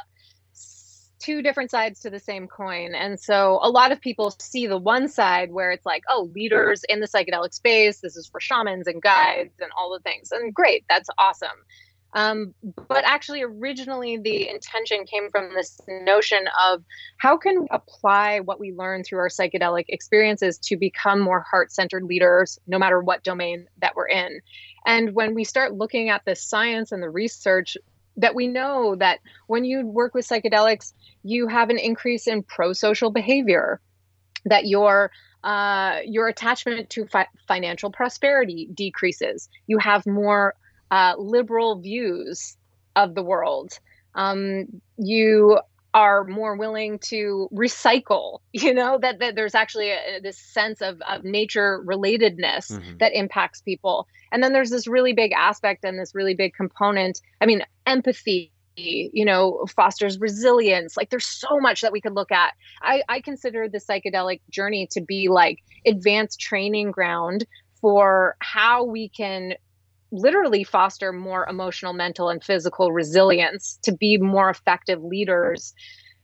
s- two different sides to the same coin. And so a lot of people see the one side where it's like, oh, leaders in the psychedelic space, this is for shamans and guides and all the things. And great, that's awesome. Um, but actually, originally, the intention came from this notion of how can we apply what we learn through our psychedelic experiences to become more heart-centered leaders, no matter what domain that we're in. And when we start looking at the science and the research, that we know that when you work with psychedelics, you have an increase in pro-social behavior, that your uh, your attachment to fi- financial prosperity decreases. You have more Uh, liberal views of the world. Um, you are more willing to recycle, you know, that, that there's actually a, this sense of, of nature relatedness Mm-hmm. that impacts people. And then there's this really big aspect and this really big component. I mean, empathy, you know, fosters resilience. Like there's so much that we could look at. I, I consider the psychedelic journey to be like advanced training ground for how we can literally foster more emotional, mental, and physical resilience to be more effective leaders,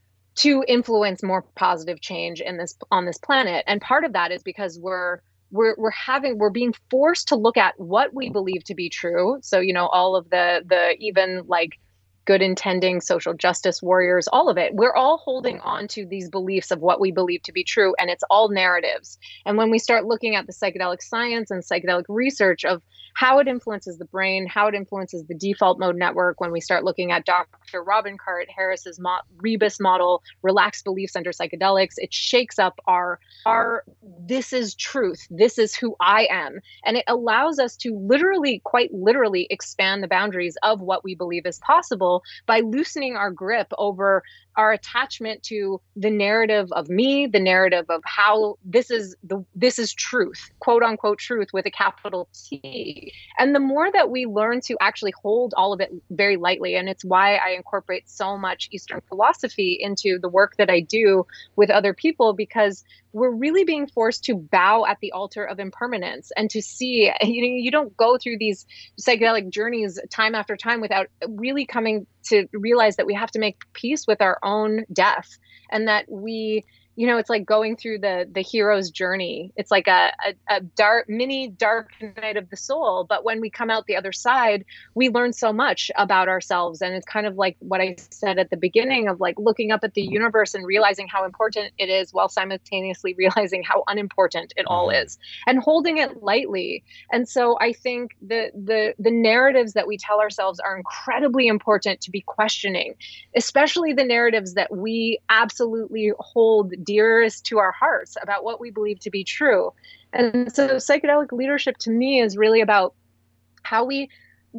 to influence more positive change in this on this planet. And part of that is because we're we're we're having we're being forced to look at what we believe to be true. So, you know, all of the the even like good intending social justice warriors, all of it, we're all holding on to these beliefs of what we believe to be true, and it's all narratives. And when we start looking at the psychedelic science and psychedelic research of how it influences the brain, how it influences the default mode network, when we start looking at Doctor Robin Carhart-Harris's mo- Rebus model, relaxed beliefs under psychedelics, it shakes up our, our, this is truth, this is who I am. And it allows us to literally, quite literally expand the boundaries of what we believe is possible by loosening our grip over our attachment to the narrative of me, the narrative of how this is the this is truth, quote unquote truth with a capital T. And the more that we learn to actually hold all of it very lightly, and it's why I incorporate so much Eastern philosophy into the work that I do with other people, because we're really being forced to bow at the altar of impermanence and to see, you know, you don't go through these psychedelic journeys time after time without really coming to realize that we have to make peace with our own death, and that we, you know, it's like going through the the hero's journey. It's like a, a, a dark, mini dark night of the soul. But when we come out the other side, we learn so much about ourselves. And it's kind of like what I said at the beginning of like looking up at the universe and realizing how important it is while simultaneously realizing how unimportant it all Mm-hmm. is, and holding it lightly. And so I think the the the narratives that we tell ourselves are incredibly important to be questioning, especially the narratives that we absolutely hold dearest to our hearts about what we believe to be true. And so psychedelic leadership to me is really about how we,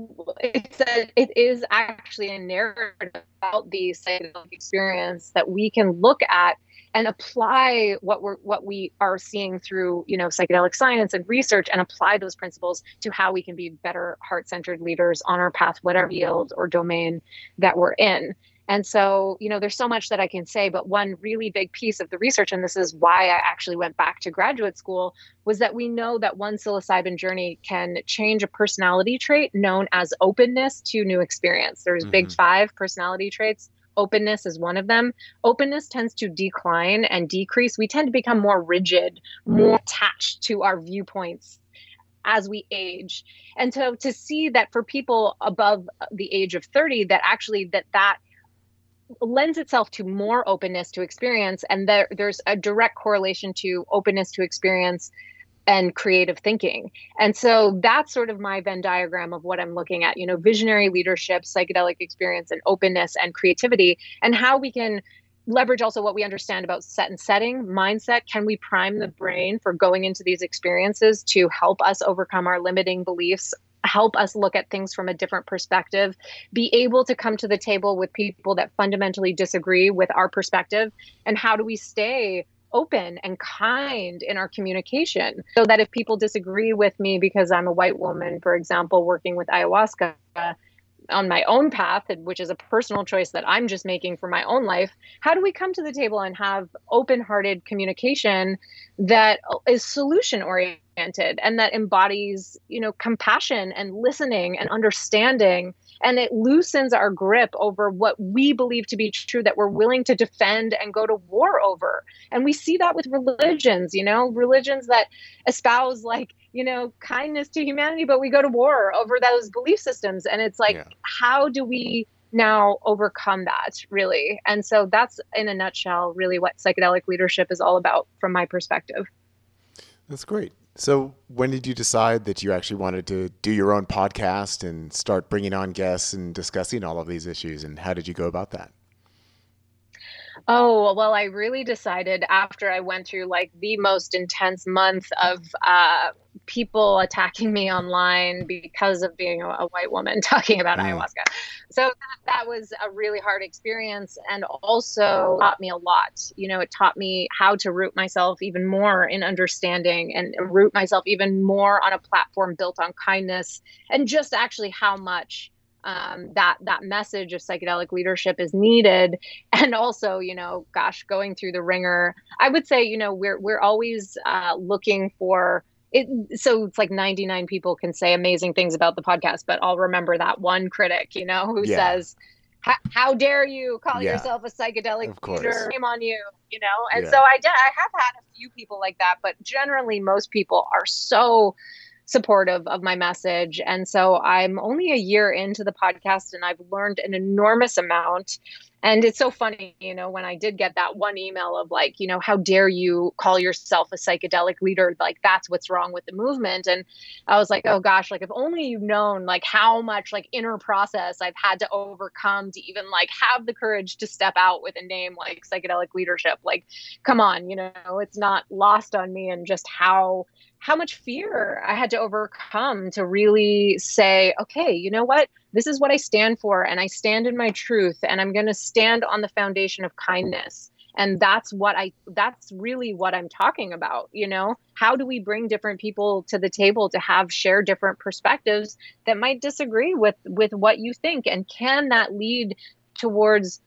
it's a, it is actually a narrative about the psychedelic experience that we can look at and apply what we're what we are seeing through, you know, psychedelic science and research, and apply those principles to how we can be better heart-centered leaders on our path, whatever field or domain that we're in. And so, you know, there's so much that I can say, but one really big piece of the research, and this is why I actually went back to graduate school, was that we know that one psilocybin journey can change a personality trait known as openness to new experience. There's mm-hmm. big five personality traits. Openness is one of them. Openness tends to decline and decrease. We tend to become more rigid, more attached to our viewpoints as we age. And so to see that for people above the age of thirty, that actually that that lends itself to more openness to experience. And there, there's a direct correlation to openness to experience and creative thinking. And so that's sort of my Venn diagram of what I'm looking at, you know, visionary leadership, psychedelic experience, and openness and creativity, and how we can leverage also what we understand about set and setting, mindset. Can we prime the brain for going into these experiences to help us overcome our limiting beliefs, help us look at things from a different perspective, be able to come to the table with people that fundamentally disagree with our perspective? And how do we stay open and kind in our communication so that if people disagree with me because I'm a white woman, for example, working with ayahuasca on my own path, which is a personal choice that I'm just making for my own life, how do we come to the table and have open-hearted communication that is solution-oriented and that embodies, you know, compassion and listening and understanding, and it loosens our grip over what we believe to be true that we're willing to defend and go to war over. And we see that with religions, you know, religions that espouse like, you know, kindness to humanity, but we go to war over those belief systems. And it's like, yeah. How do we now overcome that, really? And so that's, in a nutshell, really what psychedelic leadership is all about from my perspective. That's great. So when did you decide that you actually wanted to do your own podcast and start bringing on guests and discussing all of these issues? And how did you go about that? Oh, well, I really decided after I went through like the most intense month of uh, people attacking me online because of being a, a white woman talking about mm. ayahuasca. So that, that was a really hard experience, and also taught me a lot. You know, it taught me how to root myself even more in understanding, and root myself even more on a platform built on kindness, and just actually how much Um, that that message of psychedelic leadership is needed. And also, you know, gosh, going through the ringer, I would say, you know, we're we're always uh, looking for it. So it's like ninety-nine people can say amazing things about the podcast, but I'll remember that one critic, you know, who yeah. says, how dare you call yeah. yourself a psychedelic leader? Shame on you, you know? And yeah. so I did, I have had a few people like that, but generally most people are so supportive of my message. And so I'm only a year into the podcast, and I've learned an enormous amount. And it's so funny, you know, when I did get that one email of like, you know, how dare you call yourself a psychedelic leader? Like, that's what's wrong with the movement. And I was like, oh gosh, like if only you've known like how much like inner process I've had to overcome to even like have the courage to step out with a name like psychedelic leadership. Like, come on, you know, it's not lost on me, and just how how much fear I had to overcome to really say, okay, you know what? This is what I stand for, and I stand in my truth, and I'm going to stand on the foundation of kindness. And that's what I, that's really what I'm talking about. You know, how do we bring different people to the table to have share different perspectives that might disagree with, with what you think? And can that lead towards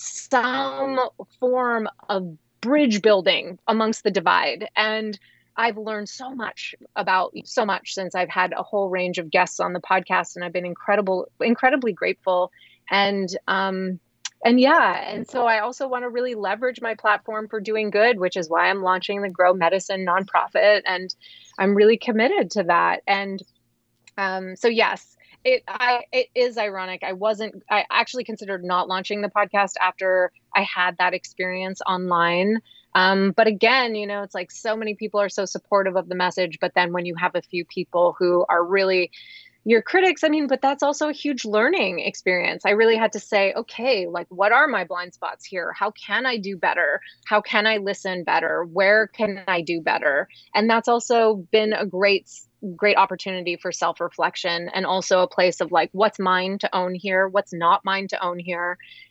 some form of bridge building amongst the divide? And I've learned so much about so much since I've had a whole range of guests on the podcast, and I've been incredible, incredibly grateful. And, um, and yeah, and so I also want to really leverage my platform for doing good, which is why I'm launching the Grow Medicine nonprofit. And I'm really committed to that. And, um, so yes, it, I, it is ironic. I wasn't, I actually considered not launching the podcast after I had that experience online. Um, but again, you know, it's like so many people are so supportive of the message, but then when you have a few people who are really your critics, I mean, but that's also a huge learning experience. I really had to say, okay, like, what are my blind spots here? How can I do better? How can I listen better? Where can I do better? And that's also been a great great opportunity for self-reflection, and also a place of like, what's mine to own here? What's not mine to own here?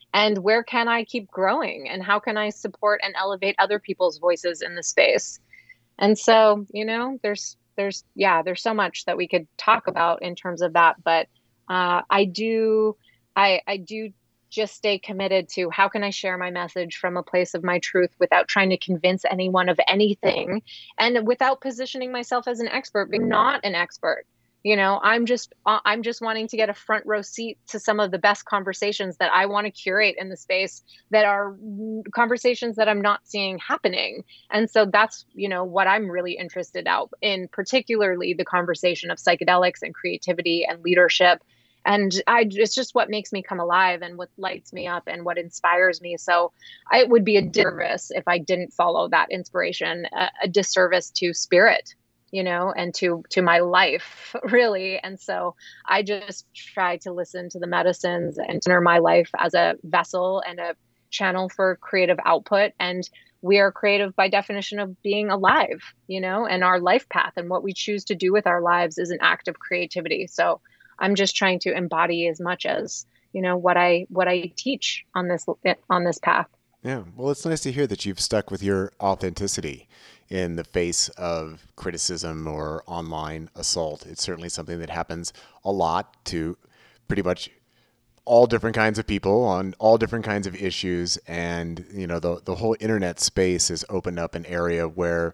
And where can I keep growing? And how can I support and elevate other people's voices in the space? And so, you know, there's, there's, yeah, there's so much that we could talk about in terms of that. But uh, I do, I, I do just stay committed to how can I share my message from a place of my truth without trying to convince anyone of anything, and without positioning myself as an expert, being not an expert. You know, I'm just uh, I'm just wanting to get a front row seat to some of the best conversations that I want to curate in the space, that are conversations that I'm not seeing happening. And so that's, you know, what I'm really interested out in, particularly the conversation of psychedelics and creativity and leadership. And I, it's just what makes me come alive and what lights me up and what inspires me. So I, it would be a disservice if I didn't follow that inspiration, a, a disservice to spirit, you know, and to, to my life, really. And so I just try to listen to the medicines and enter my life as a vessel and a channel for creative output. And we are creative by definition of being alive, you know, and our life path and what we choose to do with our lives is an act of creativity. So I'm just trying to embody as much as, you know, what I, what I teach on this, on this path. Yeah. Well, it's nice to hear that you've stuck with your authenticity in the face of criticism or online assault. It's certainly something that happens a lot to pretty much all different kinds of people on all different kinds of issues. And, you know, the, the whole internet space has opened up an area where,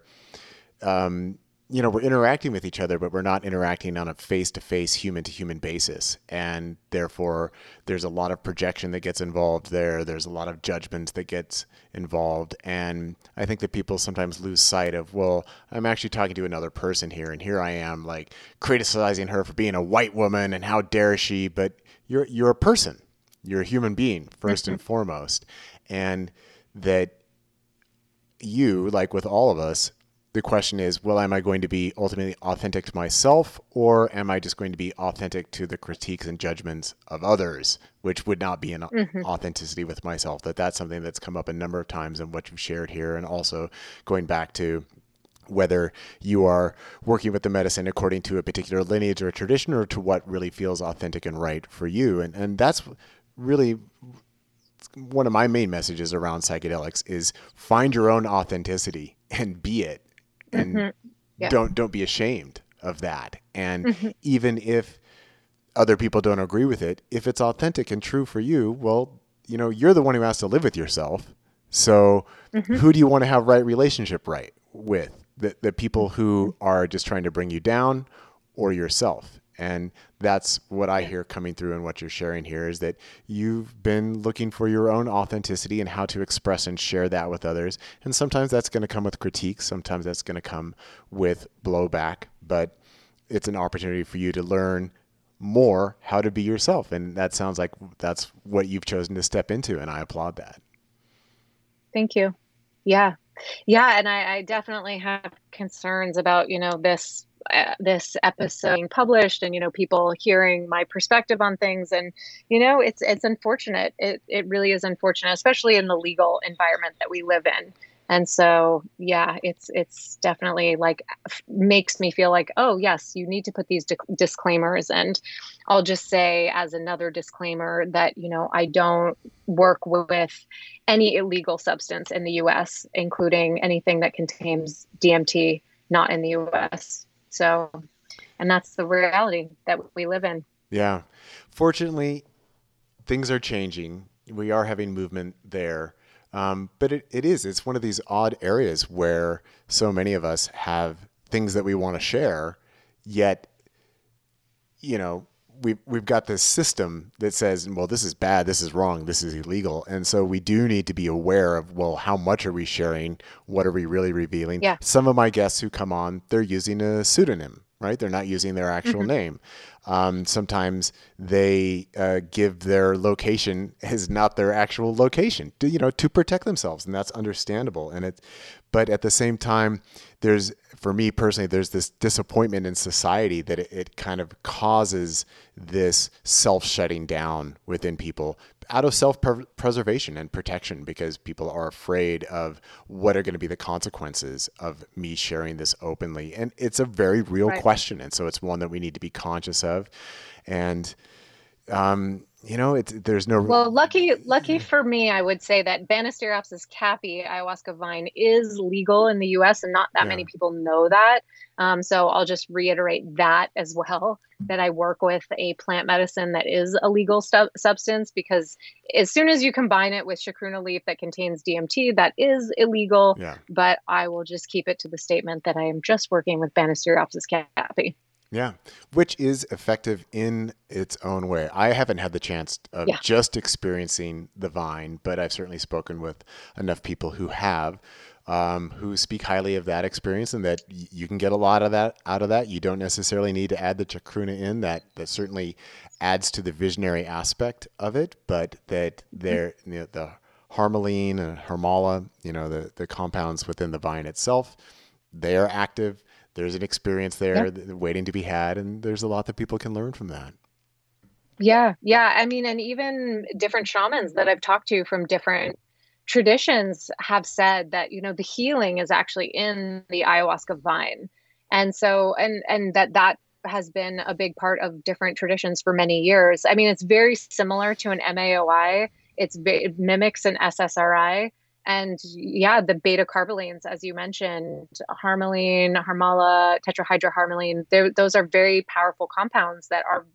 um, you know, we're interacting with each other, but we're not interacting on a face-to-face, human-to-human basis. And therefore, there's a lot of projection that gets involved there. There's a lot of judgment that gets involved. And I think that people sometimes lose sight of, well, I'm actually talking to another person here. And here I am, like, criticizing her for being a white woman and how dare she. But you're you're a person. You're a human being, first and foremost. And that you, like with all of us, the question is, well, am I going to be ultimately authentic to myself, or am I just going to be authentic to the critiques and judgments of others, which would not be an mm-hmm. authenticity with myself? That that's something that's come up a number of times in what you've shared here. And also going back to whether you are working with the medicine according to a particular lineage or a tradition, or to what really feels authentic and right for you. And, and that's really one of my main messages around psychedelics is find your own authenticity and be it. And mm-hmm. yeah. don't don't be ashamed of that. And mm-hmm. even if other people don't agree with it, if it's authentic and true for you, well, you know, you're the one who has to live with yourself. So mm-hmm. who do you want to have right relationship right with? The the people who are just trying to bring you down, or yourself? And that's what I hear coming through in what you're sharing here, is that you've been looking for your own authenticity and how to express and share that with others. And sometimes that's going to come with critiques. Sometimes that's going to come with blowback, but it's an opportunity for you to learn more how to be yourself. And that sounds like that's what you've chosen to step into. And I applaud that. Thank you. Yeah. Yeah. And I, I definitely have concerns about, you know, this Uh, this episode being published and, you know, people hearing my perspective on things. And, you know, it's, it's unfortunate. It, it really is unfortunate, especially in the legal environment that we live in. And so, yeah, it's, it's definitely like makes me feel like, oh yes, you need to put these di- disclaimers. And I'll just say as another disclaimer that, you know, I don't work with any illegal substance in the U S, including anything that contains D M T, not in the U S. So, and that's the reality that we live in. Yeah. Fortunately, things are changing. We are having movement there. Um, but it, it is, it's one of these odd areas where so many of us have things that we want to share, yet, you know, we've, we've got this system that says, well, this is bad, this is wrong, this is illegal. And so we do need to be aware of, well, how much are we sharing? What are we really revealing? Yeah. Some of my guests who come on, they're using a pseudonym, right? They're not using their actual mm-hmm. name. Um, sometimes they uh, give their location as not their actual location, to, you know, to protect themselves. And that's understandable. And it, but at the same time, there's, for me personally, there's this disappointment in society that it, it kind of causes this self-shutting down within people out of self-preservation and protection, because people are afraid of what are going to be the consequences of me sharing this openly. And it's a very real right. question. And so it's one that we need to be conscious of. And, um, you know, it's, there's no, Well, lucky lucky for me, I would say that Banisteriopsis caapi ayahuasca vine is legal in the U S, and not that yeah, many people know that. Um, so I'll just reiterate that as well, that I work with a plant medicine that is a legal stu- substance, because as soon as you combine it with chacruna leaf that contains D M T, that is illegal. yeah. But I will just keep it to the statement that I am just working with Banisteriopsis caapi. Yeah, which is effective in its own way. I haven't had the chance of Yeah. just experiencing the vine, but I've certainly spoken with enough people who have, um, who speak highly of that experience, and that y- you can get a lot of that out of that. You don't necessarily need to add the chacruna in. That that certainly adds to the visionary aspect of it, but that there, you know, the harmaline and harmala, you know, the the compounds within the vine itself, they are active. There's an experience Yeah. there waiting to be had, and there's a lot that people can learn from that. Yeah, yeah. I mean, and even different shamans that I've talked to from different traditions have said that, you know, the healing is actually in the ayahuasca vine. And so, and and that that has been a big part of different traditions for many years. I mean, it's very similar to an M A O I. It's it mimics an S S R I. And yeah, the beta carbolines, as you mentioned, harmaline, harmala, tetrahydroharmaline, they're- those are very powerful compounds that are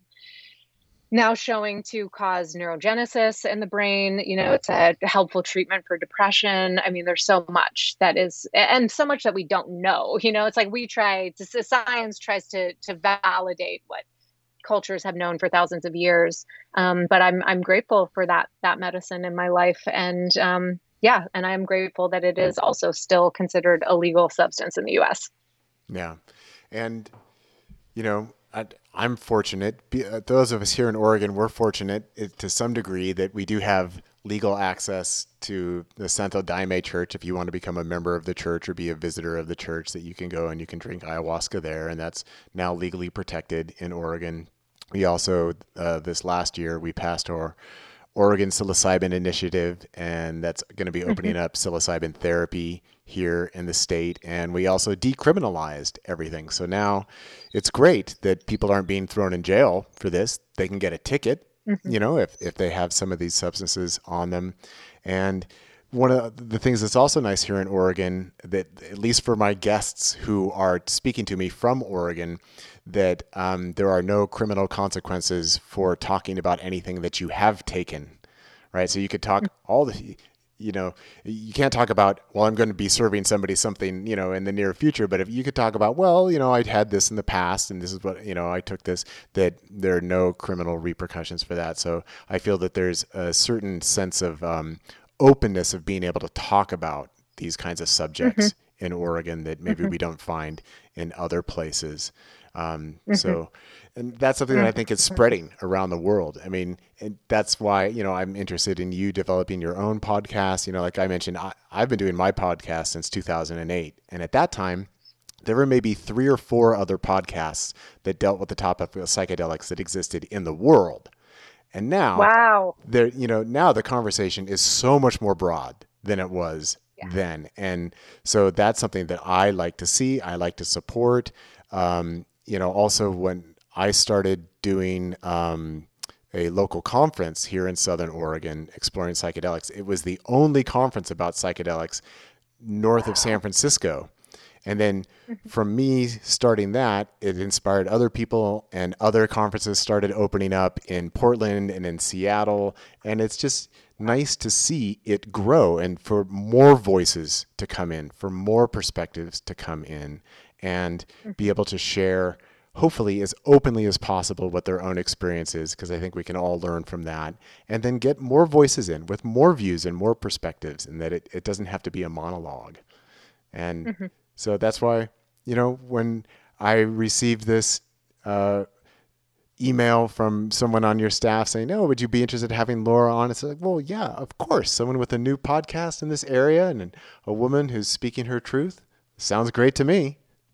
now showing to cause neurogenesis in the brain. You know, it's a helpful treatment for depression. I mean, there's so much that is, and so much that we don't know. You know, it's like we try to, science tries to to validate what cultures have known for thousands of years. Um, but I'm I'm grateful for that that medicine in my life, and um, yeah, and I'm grateful that it is also still considered a legal substance in the U S. Yeah, and you know, I, I'm fortunate. Be- uh, Those of us here in Oregon, we're fortunate it, to some degree that we do have legal access to the Santo Daime Church. If you want to become a member of the church or be a visitor of the church, that you can go and you can drink ayahuasca there, and that's now legally protected in Oregon. We also, uh, this last year, we passed our Oregon Psilocybin Initiative, and that's going to be opening up psilocybin therapy here in the state. And we also decriminalized everything. So now it's great that people aren't being thrown in jail for this. They can get a ticket, Mm-hmm. you know, if, if they have some of these substances on them. And one of the things that's also nice here in Oregon, that at least for my guests who are speaking to me from Oregon, that um, there are no criminal consequences for talking about anything that you have taken, right? So you could talk all the, you know, you can't talk about, well, I'm going to be serving somebody something, you know, in the near future. But if you could talk about, well, you know, I'd had this in the past and this is what, you know, I took this, that there are no criminal repercussions for that. So I feel that there's a certain sense of um, openness of being able to talk about these kinds of subjects Mm-hmm. in Oregon that maybe Mm-hmm. we don't find in other places. Um, Mm-hmm. so, and that's something that I think is spreading around the world. I mean, and that's why, you know, I'm interested in you developing your own podcast. You know, like I mentioned, I, I've been doing my podcast since two thousand eight. And at that time, there were maybe three or four other podcasts that dealt with the topic of psychedelics that existed in the world. And now Wow. there, you know, now the conversation is so much more broad than it was Yeah. then. And so that's something that I like to see. I like to support. Um, you know, also when I started doing um, a local conference here in Southern Oregon, exploring psychedelics, it was the only conference about psychedelics north of San Francisco. And then from me starting that, it inspired other people, and other conferences started opening up in Portland and in Seattle. And it's just nice to see it grow and for more voices to come in, for more perspectives to come in, and be able to share, hopefully as openly as possible, what their own experience is, because I think we can all learn from that, and then get more voices in with more views and more perspectives, and that it, it doesn't have to be a monologue. And Mm-hmm. so that's why, you know, when I received this uh, email from someone on your staff saying, "Oh, would you be interested in having Laura on?" It's like, well, yeah, of course. Someone with a new podcast in this area and a woman who's speaking her truth. Sounds great to me.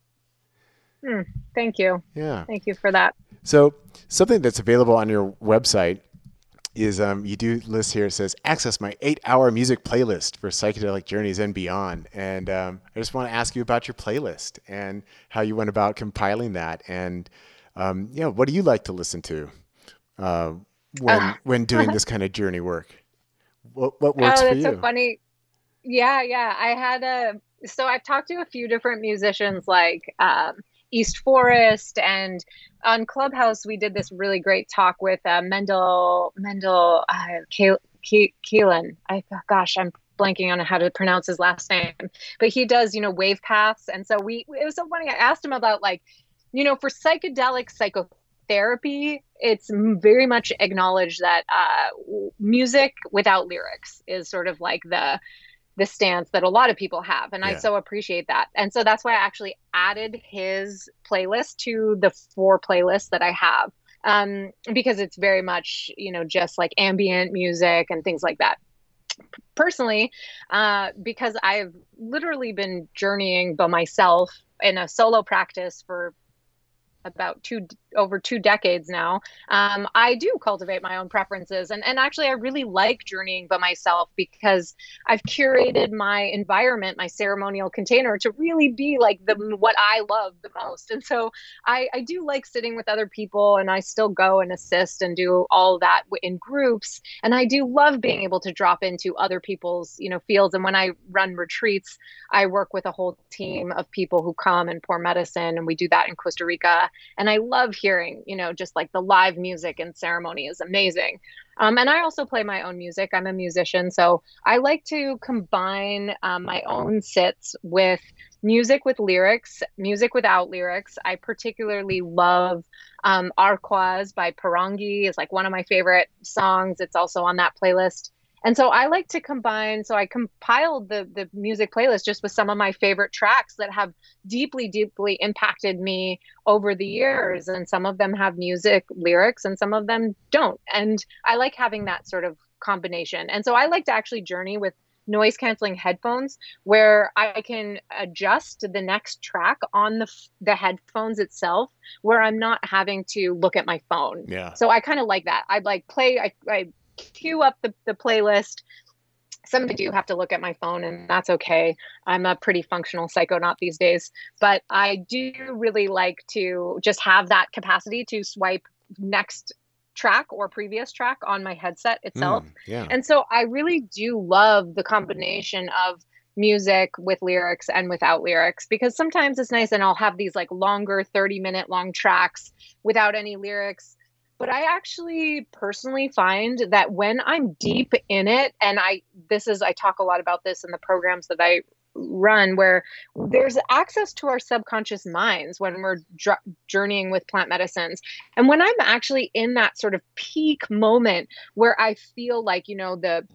Mm, thank you. Yeah. Thank you for that. So something that's available on your website is um, you do list here, it says, access my eight hour music playlist for psychedelic journeys and beyond. And um, I just want to ask you about your playlist and how you went about compiling that. And, um, you know, what do you like to listen to uh, when when doing this kind of journey work? What what works oh, for that's so you? funny. Yeah, yeah. I had a so I've talked to a few different musicians like um, East Forest, and on Clubhouse we did this really great talk with uh, Mendel Mendel uh, Ke- Ke- Keelan. I gosh, I'm blanking on how to pronounce his last name, but he does you know wave paths, and so we it was so funny. I asked him about like you know for psychedelic psychotherapy, it's very much acknowledged that uh, music without lyrics is sort of like the the stance that a lot of people have. And I Yeah. so appreciate that. And so that's why I actually added his playlist to the four playlists that I have. Um, because it's very much, you know, just like ambient music and things like that. Personally, uh, because I've literally been journeying by myself in a solo practice for about two over two decades now. um, I do cultivate my own preferences, and and actually I really like journeying by myself because I've curated my environment, my ceremonial container, to really be like the what I love the most. And so I I do like sitting with other people, and I still go and assist and do all that in groups, and I do love being able to drop into other people's you know fields. And when I run retreats, I work with a whole team of people who come and pour medicine, and we do that in Costa Rica. And I love hearing, you know, just like the live music and ceremony is amazing. Um, and I also play my own music. I'm a musician. So I like to combine um, my own sits with music with lyrics, music without lyrics. I particularly love um, Arquaz by Parangi is like one of my favorite songs. It's also on that playlist. And so I like to combine, so I compiled the the music playlist just with some of my favorite tracks that have deeply, deeply impacted me over the years. And some of them have music lyrics and some of them don't. And I like having that sort of combination. And so I like to actually journey with noise canceling headphones where I can adjust the next track on the the headphones itself, where I'm not having to look at my phone. Yeah. So I kind of like that. I'd like play, I, I queue up the, the playlist. Some do have to look at my phone, and that's okay. I'm a pretty functional psychonaut these days, but I do really like to just have that capacity to swipe next track or previous track on my headset itself. Mm, yeah. And so I really do love the combination of music with lyrics and without lyrics, because sometimes it's nice and I'll have these like longer thirty minute long tracks without any lyrics. But I actually personally find that when I'm deep in it, and I, this is, I talk a lot about this in the programs that I run, where there's access to our subconscious minds when we're dr- journeying with plant medicines. And when I'm actually in that sort of peak moment where I feel like, you know, the,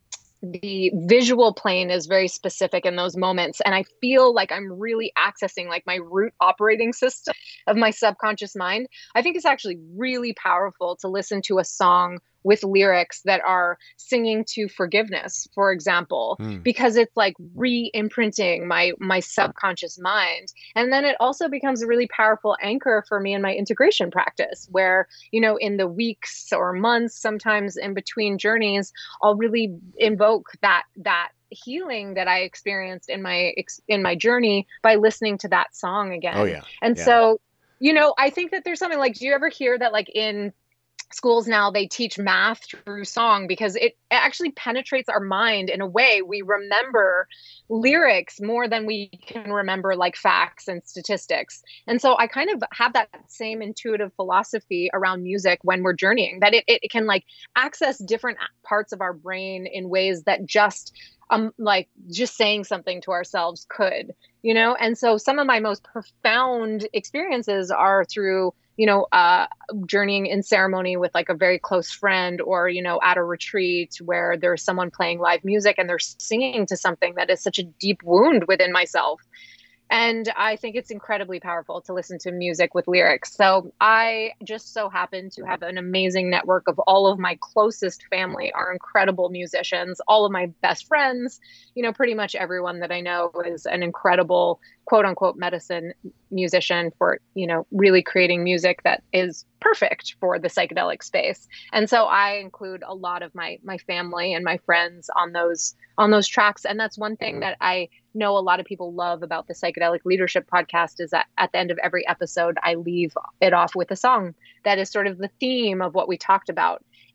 the visual plane is very specific in those moments, and I feel like I'm really accessing like my root operating system of my subconscious mind, I think it's actually really powerful to listen to a song with lyrics that are singing to forgiveness, for example, Mm. because it's like re-imprinting my my subconscious mind. And then it also becomes a really powerful anchor for me in my integration practice, where, you know, in the weeks or months, sometimes in between journeys, I'll really invoke that that healing that I experienced in my in my journey by listening to that song again. Oh yeah. And yeah. so, you know, I think that there's something like, do you ever hear that like in schools now they teach math through song, because it actually penetrates our mind in a way we remember lyrics more than we can remember like facts and statistics. And so I kind of have that same intuitive philosophy around music when we're journeying, that it, it can like access different parts of our brain in ways that just um like just saying something to ourselves could, you know. And so some of my most profound experiences are through, you know, uh, journeying in ceremony with like a very close friend, or, you know, at a retreat where there's someone playing live music and they're singing to something that is such a deep wound within myself. And I think it's incredibly powerful to listen to music with lyrics. So I just so happen to have an amazing network of all of my closest family are incredible musicians. All of my best friends, you know, pretty much everyone that I know is an incredible quote unquote medicine musician for, you know, really creating music that is perfect for the psychedelic space. And so I include a lot of my my family and my friends on those on those tracks. And that's one thing that I know a lot of people love about the Psychedelic Leadership Podcast, is that at the end of every episode, I leave it off with a song that is sort of the theme of what we talked about.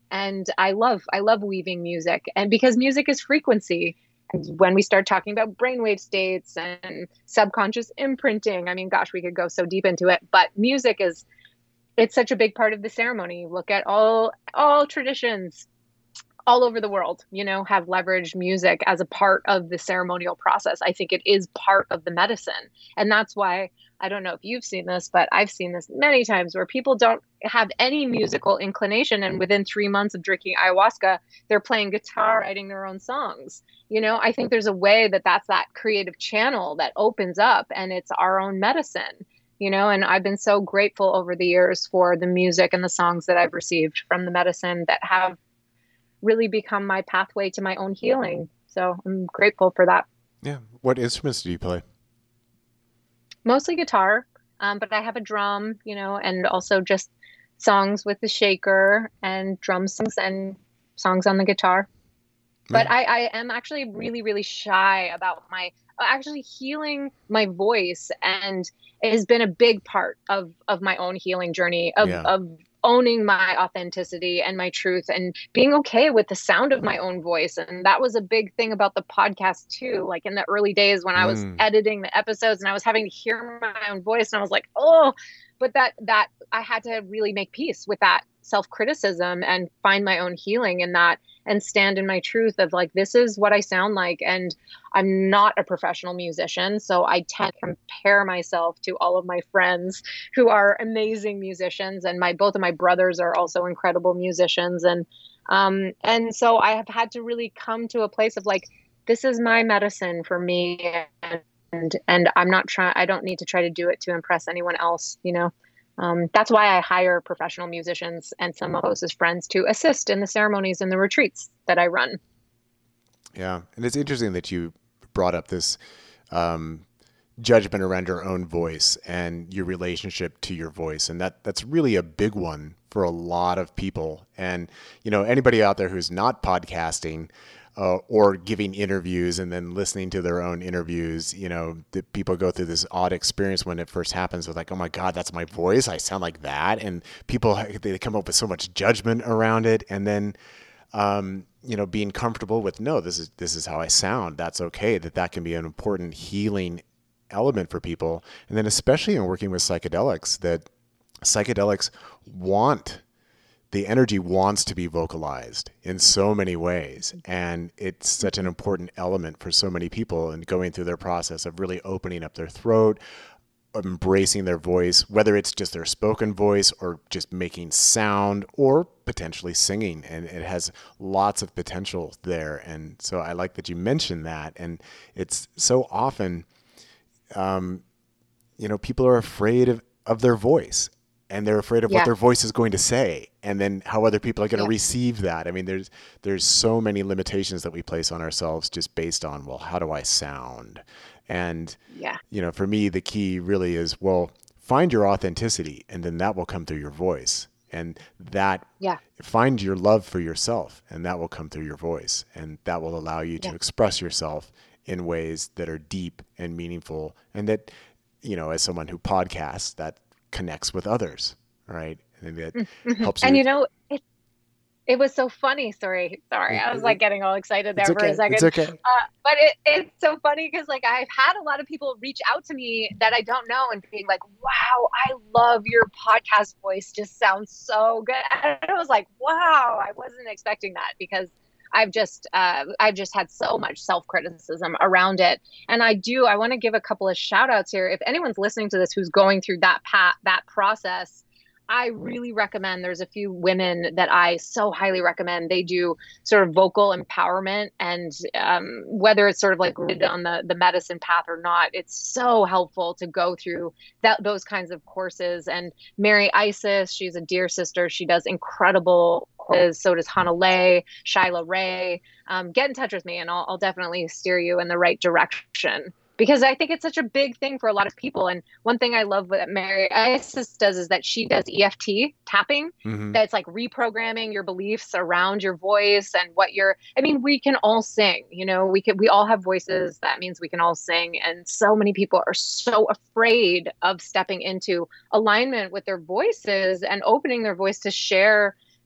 And I love, I love weaving music. And because music is frequency, and when we start talking about brainwave states and subconscious imprinting, I mean, gosh, we could go so deep into it, but music is, it's such a big part of the ceremony. Look at all, all traditions all over the world, you know, have leveraged music as a part of the ceremonial process. I think it is part of the medicine. And that's why, I don't know if you've seen this, but I've seen this many times where people don't have any musical inclination. And within three months of drinking ayahuasca, they're playing guitar, writing their own songs. You know, I think there's a way that that's that creative channel that opens up, and it's our own medicine. You know, and I've been so grateful over the years for the music and the songs that I've received from the medicine that have really become my pathway to my own healing. So I'm grateful for that. Yeah. What instruments do you play? Mostly guitar, um, but I have a drum, you know, and also just songs with the shaker and drum songs and songs on the guitar. Yeah. But I, I am actually really, really shy about my actually healing my voice, and it has been a big part of of my own healing journey of yeah. of owning my authenticity and my truth and being okay with the sound of my own voice. And that was a big thing about the podcast too. Like in the early days when mm. I was editing the episodes and I was having to hear my own voice, and I was like, oh, but that, that I had to really make peace with that self-criticism and find my own healing in that, and stand in my truth of like, this is what I sound like. And I'm not a professional musician, so I tend to compare myself to all of my friends who are amazing musicians. And my, both of my brothers are also incredible musicians. And, um, and so I have had to really come to a place of like, this is my medicine for me. And, and, and I'm not trying, I don't need to try to do it to impress anyone else, you know? Um, that's why I hire professional musicians and some of those as friends to assist in the ceremonies and the retreats that I run. Yeah. And it's interesting that you brought up this um, judgment around your own voice and your relationship to your voice. And that that's really a big one for a lot of people. And, you know, anybody out there who's not podcasting Uh, or giving interviews and then listening to their own interviews, you know, the people go through this odd experience when it first happens with like, oh my God, that's my voice. I sound like that. And people, they come up with so much judgment around it. And then, um, you know, being comfortable with, no, this is, this is how I sound. That's okay. That that can be an important healing element for people. And then especially in working with psychedelics, that psychedelics want the energy wants to be vocalized in so many ways. And it's such an important element for so many people in going through their process of really opening up their throat, embracing their voice, whether it's just their spoken voice or just making sound or potentially singing. And it has lots of potential there. And so I like that you mentioned that. And it's so often, um, you know, people are afraid of, of their voice. And they're afraid of yeah. what their voice is going to say, and then how other people are going to yeah. receive that. I mean, there's there's so many limitations that we place on ourselves just based on, well, how do I sound? And, yeah. you know, for me, the key really is, well, find your authenticity, and then that will come through your voice. And that, yeah. find your love for yourself, and that will come through your voice. And that will allow you to yeah. express yourself in ways that are deep and meaningful. And that, you know, as someone who podcasts, that connects with others, right? And that mm-hmm. helps you. And you know, it, it was so funny. Sorry, sorry. I was like getting all excited there it's for okay. a second. It's okay. Uh, but it, it's so funny because like I've had a lot of people reach out to me that I don't know and being like, wow, I love your podcast voice. Just sounds so good. And I was like, wow, I wasn't expecting that because I've just, uh, I've just had so much self-criticism around it. And I do, I want to give a couple of shout outs here. If anyone's listening to this, who's going through that path, that process, I really recommend, there's a few women that I so highly recommend. They do sort of vocal empowerment, and um, whether it's sort of like rooted on the, the medicine path or not, it's so helpful to go through that, those kinds of courses. And Mary Isis, she's a dear sister. She does incredible courses. So does Hannah Lay, Shyla Ray. Um, get in touch with me and I'll, I'll definitely steer you in the right direction. Because I think it's such a big thing for a lot of people. And one thing I love that Mary Isis does is that she does E F T tapping. Mm-hmm. That's like reprogramming your beliefs around your voice and what you're, I mean, we can all sing, you know, we can, we all have voices. That means we can all sing. And so many people are so afraid of stepping into alignment with their voices and opening their voice to share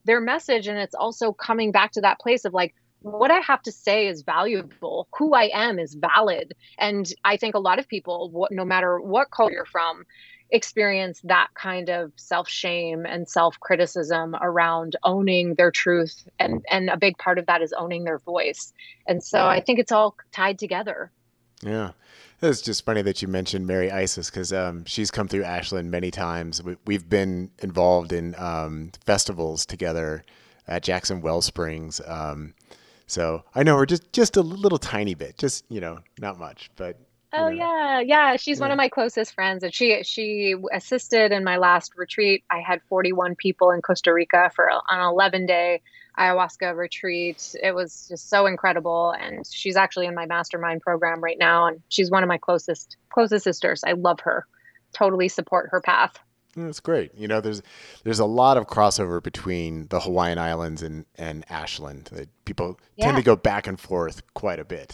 their message. And it's also coming back to that place of like, what I have to say is valuable. Who I am is valid. And I think a lot of people, what, no matter what culture you're from, experience that kind of self-shame and self-criticism around owning their truth. And, and a big part of that is owning their voice. And so I think it's all tied together. Yeah. It's just funny that you mentioned Mary Isis because um, she's come through Ashland many times. We, we've been involved in um, festivals together at Jackson Wellsprings. Um, so I know her just, just a little tiny bit, just, you know, not much, but. Oh You know, yeah, yeah. She's yeah. one of my closest friends, and she she assisted in my last retreat. I had forty-one people in Costa Rica for a- an eleven day ayahuasca retreat. It was just so incredible, and she's actually in my mastermind program right now, and she's one of my closest closest sisters. I love her. Totally support her path. That's great. You know, there's there's a lot of crossover between the Hawaiian Islands and, and Ashland. That people tend Yeah. to go back and forth quite a bit.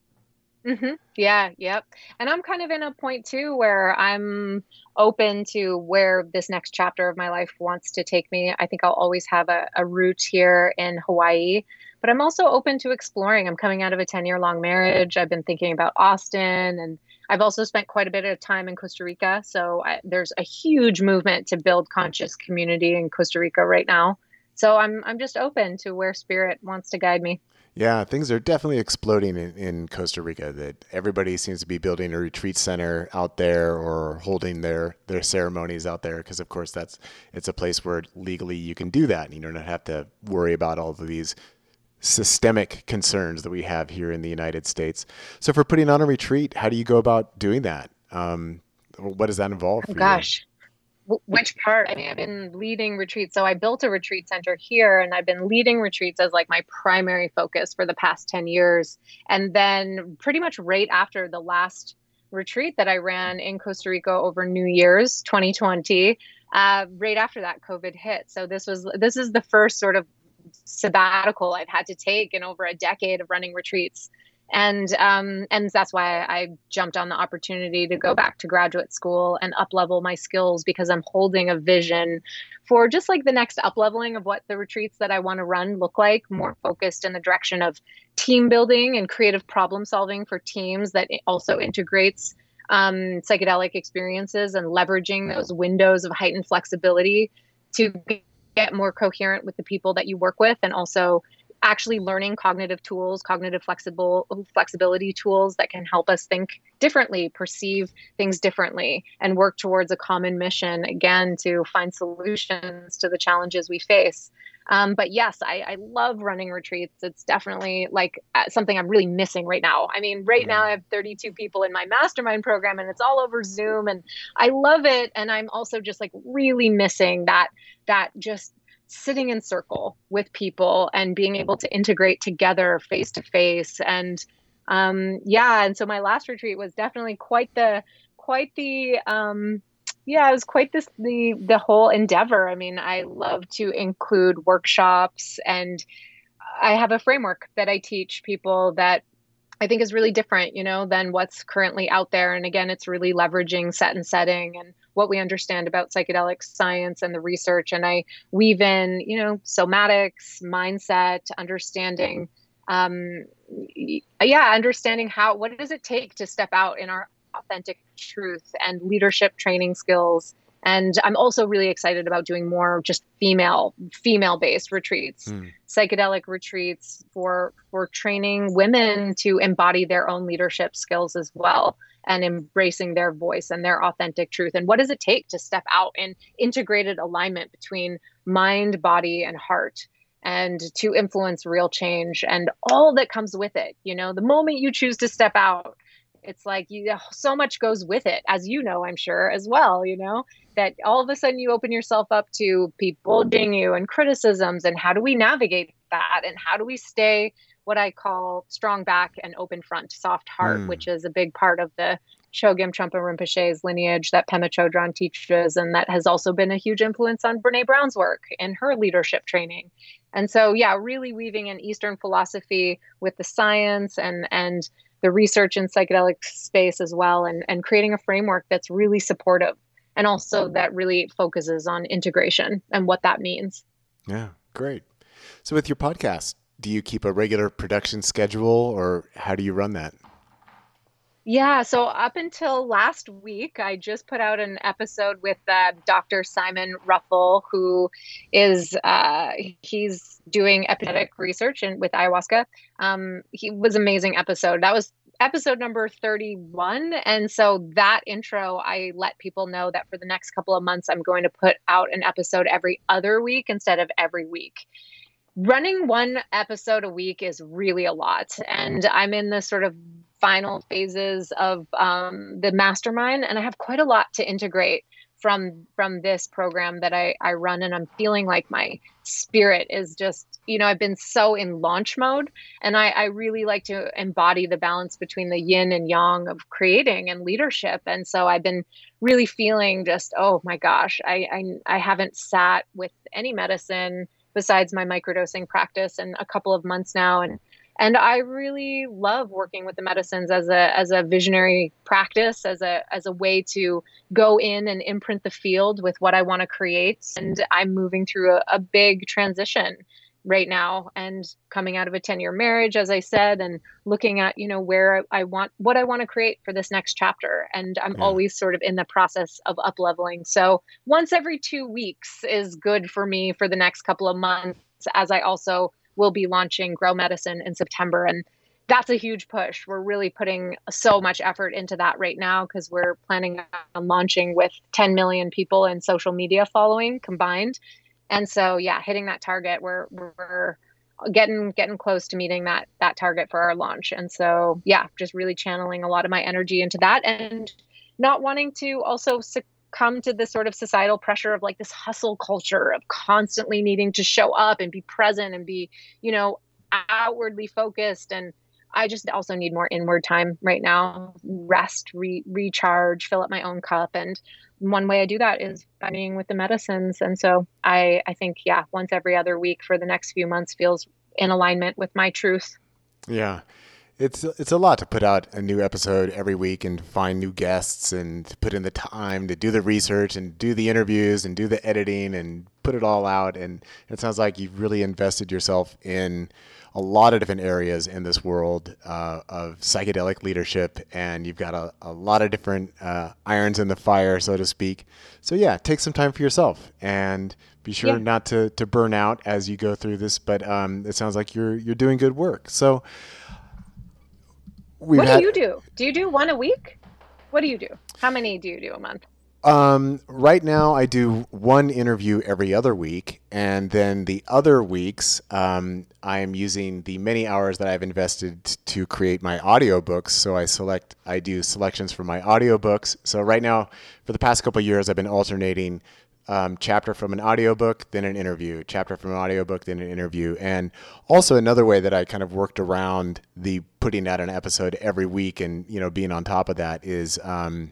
hmm Yeah, yep. And I'm kind of in a point too where I'm open to where this next chapter of my life wants to take me. I think I'll always have a, a root here in Hawaii, but I'm also open to exploring. I'm coming out of a ten year long marriage. I've been thinking about Austin, and I've also spent quite a bit of time in Costa Rica. So I, there's a huge movement to build conscious community in Costa Rica right now. So I'm I'm just open to where spirit wants to guide me. Yeah, things are definitely exploding in, in Costa Rica. That everybody seems to be building a retreat center out there or holding their their ceremonies out there because, of course, that's it's a place where legally you can do that, and you don't have to worry about all of these systemic concerns that we have here in the United States. So, for putting on a retreat, how do you go about doing that? Um, what does that involve Oh for you? gosh. Wh- Which part? I mean, I've been leading retreats. So I built a retreat center here, and I've been leading retreats as like my primary focus for the past ten years. And then pretty much right after the last retreat that I ran in Costa Rica over New Year's twenty twenty, uh, right after that COVID hit. So this was this is the first sort of sabbatical I've had to take in over a decade of running retreats. And um, and that's why I jumped on the opportunity to go back to graduate school and up level my skills because I'm holding a vision for just like the next up leveling of what the retreats that I want to run look like, more focused in the direction of team building and creative problem solving for teams that also integrates um, psychedelic experiences and leveraging those windows of heightened flexibility to get more coherent with the people that you work with, and also actually learning cognitive tools, cognitive flexible flexibility tools that can help us think differently, perceive things differently, and work towards a common mission, again, to find solutions to the challenges we face. Um, but yes, I, I love running retreats. It's definitely like uh, something I'm really missing right now. I mean, right now I have thirty-two people in my mastermind program, and it's all over Zoom, and I love it. And I'm also just like really missing that, that just sitting in circle with people and being able to integrate together face to face. And um, yeah, and so my last retreat was definitely quite the, quite the, um, yeah, it was quite this, the, the whole endeavor. I mean, I love to include workshops, and I have a framework that I teach people that I think is really different, you know, than what's currently out there. And again, it's really leveraging set and setting and what we understand about psychedelic science and the research. And I weave in, you know, somatics, mindset, understanding, um, yeah, understanding how, what does it take to step out in our authentic truth, and leadership training skills. And I'm also really excited about doing more just female, female-based retreats, mm. psychedelic retreats for for training women to embody their own leadership skills as well, and embracing their voice and their authentic truth. And what does it take to step out in integrated alignment between mind, body, and heart, and to influence real change and all that comes with it. You know, the moment you choose to step out, it's like you, so much goes with it, as you know, I'm sure as well, you know, that all of a sudden you open yourself up to people judging you and criticisms. And how do we navigate that? And how do we stay what I call strong back and open front, soft heart, mm. which is a big part of the Chogyam Trungpa Rinpoche's lineage that Pema Chodron teaches, and that has also been a huge influence on Brene Brown's work in her leadership training. And so, yeah, really weaving in Eastern philosophy with the science and and the research in psychedelic space as well, and, and creating a framework that's really supportive and also that really focuses on integration and what that means. Yeah, Great. So with your podcast, do you keep a regular production schedule or how do you run that? Yeah, so up until last week, I just put out an episode with uh, Doctor Simon Ruffle, who is uh, he's doing epigenetic research and with ayahuasca. Um, he was an amazing episode. That was episode number thirty-one, and so that intro, I let people know that for the next couple of months, I'm going to put out an episode every other week instead of every week. Running one episode a week is really a lot, and I'm in this sort of final phases of um, the mastermind, and I have quite a lot to integrate from from this program that I, I run, and I'm feeling like my spirit is just, you know, I've been so in launch mode, and I, I really like to embody the balance between the yin and yang of creating and leadership, and so I've been really feeling just, oh my gosh, I I, I haven't sat with any medicine besides my microdosing practice in a couple of months now, and And I really love working with the medicines as a as a visionary practice, as a as a way to go in and imprint the field with what I want to create. And I'm moving through a, a big transition right now and coming out of a ten-year marriage, as I said, and looking at, you know, where I want, what I want to create for this next chapter. And I'm Yeah. always sort of in the process of up leveling. So once every two weeks is good for me for the next couple of months, as I also will be launching Grow Medicine in September. And that's a huge push. We're really putting so much effort into that right now because we're planning on launching with ten million people in social media following combined. And so, yeah, hitting that target, we're, we're getting, getting close to meeting that, that target for our launch. And so, yeah, just really channeling a lot of my energy into that and not wanting to also come to this sort of societal pressure of like this hustle culture of constantly needing to show up and be present and be, you know, outwardly focused. And I just also need more inward time right now, rest, re- recharge, fill up my own cup. And one way I do that is by being with the medicines. And so I, I think, yeah, once every other week for the next few months feels in alignment with my truth. Yeah. It's it's a lot to put out a new episode every week and find new guests and to put in the time to do the research and do the interviews and do the editing and put it all out. And it sounds like you've really invested yourself in a lot of different areas in this world uh, of psychedelic leadership, and you've got a, a lot of different uh, irons in the fire, so to speak. So yeah, take some time for yourself and be sure yeah. not to, to burn out as you go through this. But um, it sounds like you're you're doing good work. So. We've what do had, you do? Do you do one a week? What do you do? How many do you do a month? Um, right now I do one interview every other week. And then the other weeks, um, I am using the many hours that I've invested to create my audiobooks. So I select, I do selections from my audiobooks. So right now, for the past couple of years, I've been alternating Um, chapter from an audiobook, then an interview, chapter from an audiobook, then an interview. And also another way that I kind of worked around the putting out an episode every week and, you know, being on top of that is, um,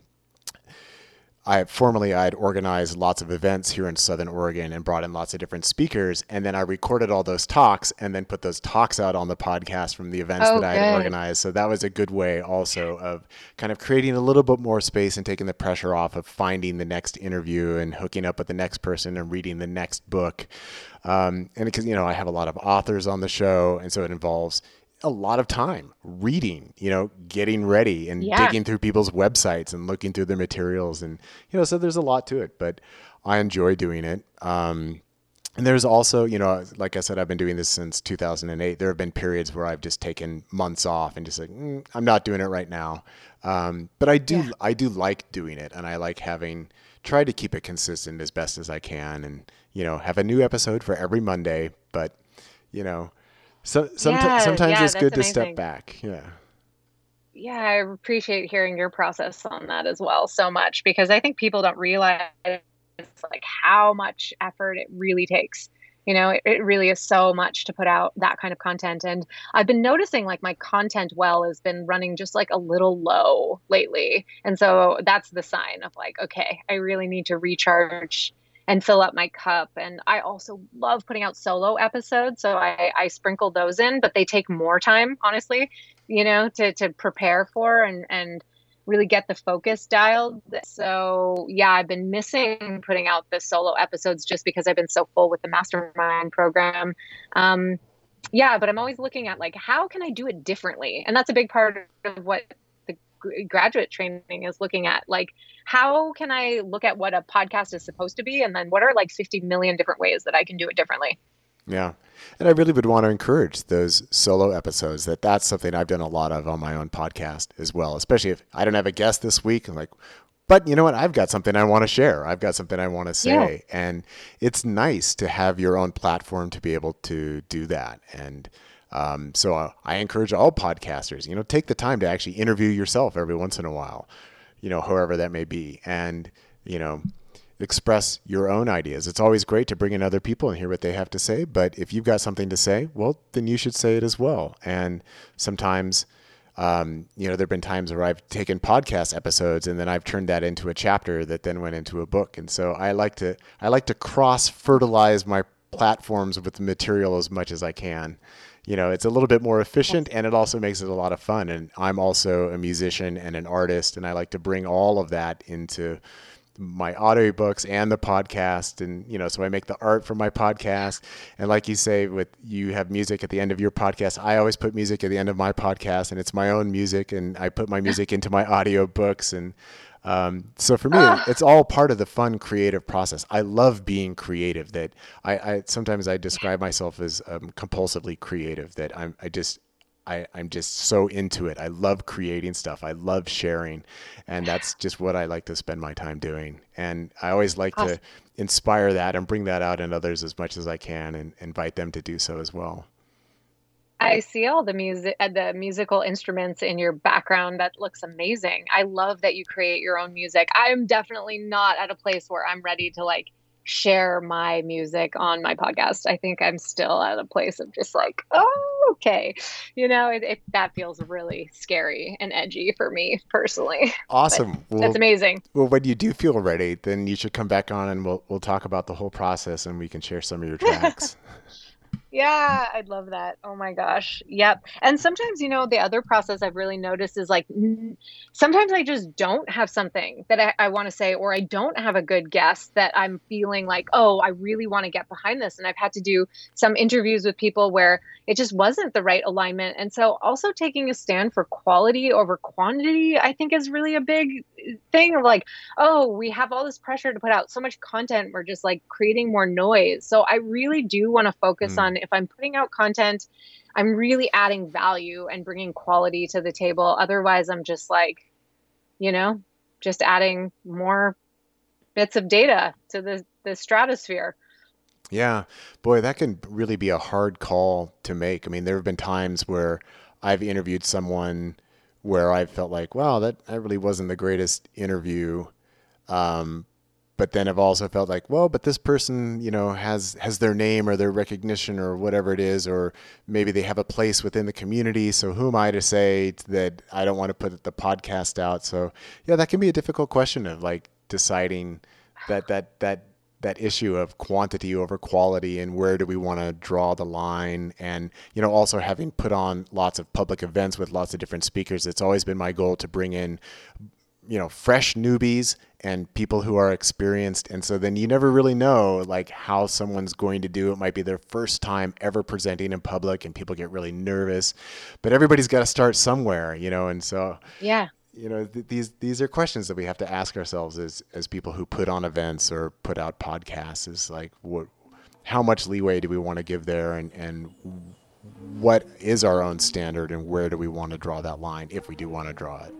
I formerly I'd organized lots of events here in Southern Oregon and brought in lots of different speakers. And then I recorded all those talks and then put those talks out on the podcast from the events oh, that I good. had organized. So that was a good way also of kind of creating a little bit more space and taking the pressure off of finding the next interview and hooking up with the next person and reading the next book. Um, and because, you know, I have a lot of authors on the show, and so it involves a lot of time reading, you know, getting ready and yeah. digging through people's websites and looking through their materials. And, you know, so there's a lot to it, but I enjoy doing it. Um, and there's also, you know, like I said, I've been doing this since two thousand eight. There have been periods where I've just taken months off and just like, mm, I'm not doing it right now. Um, but I do, yeah. I do like doing it. And I like having tried to keep it consistent as best as I can and, you know, have a new episode for every Monday, but, you know, So some, yeah, sometimes yeah, it's good amazing. to step back. Yeah. Yeah, I appreciate hearing your process on that as well so much, because I think people don't realize like how much effort it really takes. You know, it, it really is so much to put out that kind of content. And I've been noticing like my content well has been running just like a little low lately. And so that's the sign of like, okay, I really need to recharge and fill up my cup. And I also love putting out solo episodes. So I, I sprinkle those in, but they take more time, honestly, you know, to, to prepare for. And, and really get the focus dialed. So yeah, I've been missing putting out the solo episodes just because I've been so full with the mastermind program. Um, yeah, but I'm always looking at like, how can I do it differently? And that's a big part of what the graduate training is looking at. Like, how can I look at what a podcast is supposed to be? And then what are like fifty million different ways that I can do it differently? Yeah. And I really would want to encourage those solo episodes. That that's something I've done a lot of on my own podcast as well, especially if I don't have a guest this week. I'm like, but you know what? I've got something I want to share. I've got something I want to say. Yeah. And it's nice to have your own platform to be able to do that. And um, so uh, I encourage all podcasters, you know, take the time to actually interview yourself every once in a while, you know, however that may be. And, you know, express your own ideas. It's always great to bring in other people and hear what they have to say. But if you've got something to say, well, then you should say it as well. And sometimes, um, you know, there've been times where I've taken podcast episodes and then I've turned that into a chapter that then went into a book. And so I like to, I like to cross fertilize my platforms with the material as much as I can. You know, it's a little bit more efficient and it also makes it a lot of fun. And I'm also a musician and an artist, and I like to bring all of that into my audiobooks and the podcast. And, you know, so I make the art for my podcast. And like you say, with you have music at the end of your podcast, I always put music at the end of my podcast, and it's my own music, and I put my music into my audiobooks. And um, so for me, uh. it's all part of the fun, creative process. I love being creative. That I, I sometimes I describe myself as um, compulsively creative, that I'm, I just, I, I'm just so into it. I love creating stuff. I love sharing. And that's just what I like to spend my time doing. And I always like awesome. to inspire that and bring that out in others as much as I can, and invite them to do so as well. I see all the music, the musical instruments in your background. That looks amazing. I love that you create your own music. I'm definitely not at a place where I'm ready to like share my music on my podcast. I think I'm still at a place of just like, oh, okay. You know, it, it, that feels really scary and edgy for me personally. Awesome. Well, that's amazing. Well, when you do feel ready, then you should come back on and we'll, we'll talk about the whole process, and we can share some of your tracks. Yeah, I'd love that. Oh my gosh. Yep. And sometimes, you know, the other process I've really noticed is like, sometimes I just don't have something that I, I want to say, or I don't have a good guest that I'm feeling like, oh, I really want to get behind this. And I've had to do some interviews with people where it just wasn't the right alignment. And so also taking a stand for quality over quantity, I think is really a big thing of like, oh, we have all this pressure to put out so much content. We're just like creating more noise. So I really do want to focus mm. on, if I'm putting out content, I'm really adding value and bringing quality to the table. Otherwise, I'm just like, you know, just adding more bits of data to the, the stratosphere. Yeah, boy, that can really be a hard call to make. I mean, there have been times where I've interviewed someone where I felt like, wow, that, that really wasn't the greatest interview. Um, But then I've also felt like, well, but this person, you know, has has their name or their recognition or whatever it is, or maybe they have a place within the community. So who am I to say that I don't want to put the podcast out? So yeah, that can be a difficult question of like deciding that that that that issue of quantity over quality, and where do we want to draw the line. And, you know, also having put on lots of public events with lots of different speakers, it's always been my goal to bring in, you know, fresh newbies and people who are experienced. And so then you never really know like how someone's going to do. It might be their first time ever presenting in public and people get really nervous, but everybody's got to start somewhere, you know? And so, yeah, you know, th- these, these are questions that we have to ask ourselves as, as people who put on events or put out podcasts, is like, what, how much leeway do we want to give there? And, and what is our own standard, and where do we want to draw that line if we do want to draw it?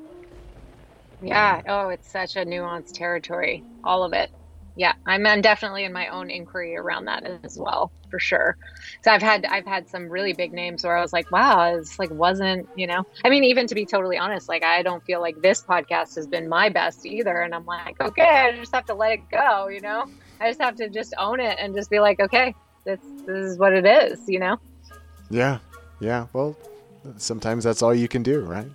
Yeah. Oh, it's such a nuanced territory, all of it. Yeah. I'm, I'm definitely in my own inquiry around that as well, for sure. So I've had, I've had some really big names where I was like, wow, it's like, wasn't, you know, I mean, even to be totally honest, like, I don't feel like this podcast has been my best either. And I'm like, okay, I just have to let it go. You know, I just have to just own it and just be like, okay, this, this is what it is, you know? Yeah. Yeah. Well, sometimes that's all you can do, right?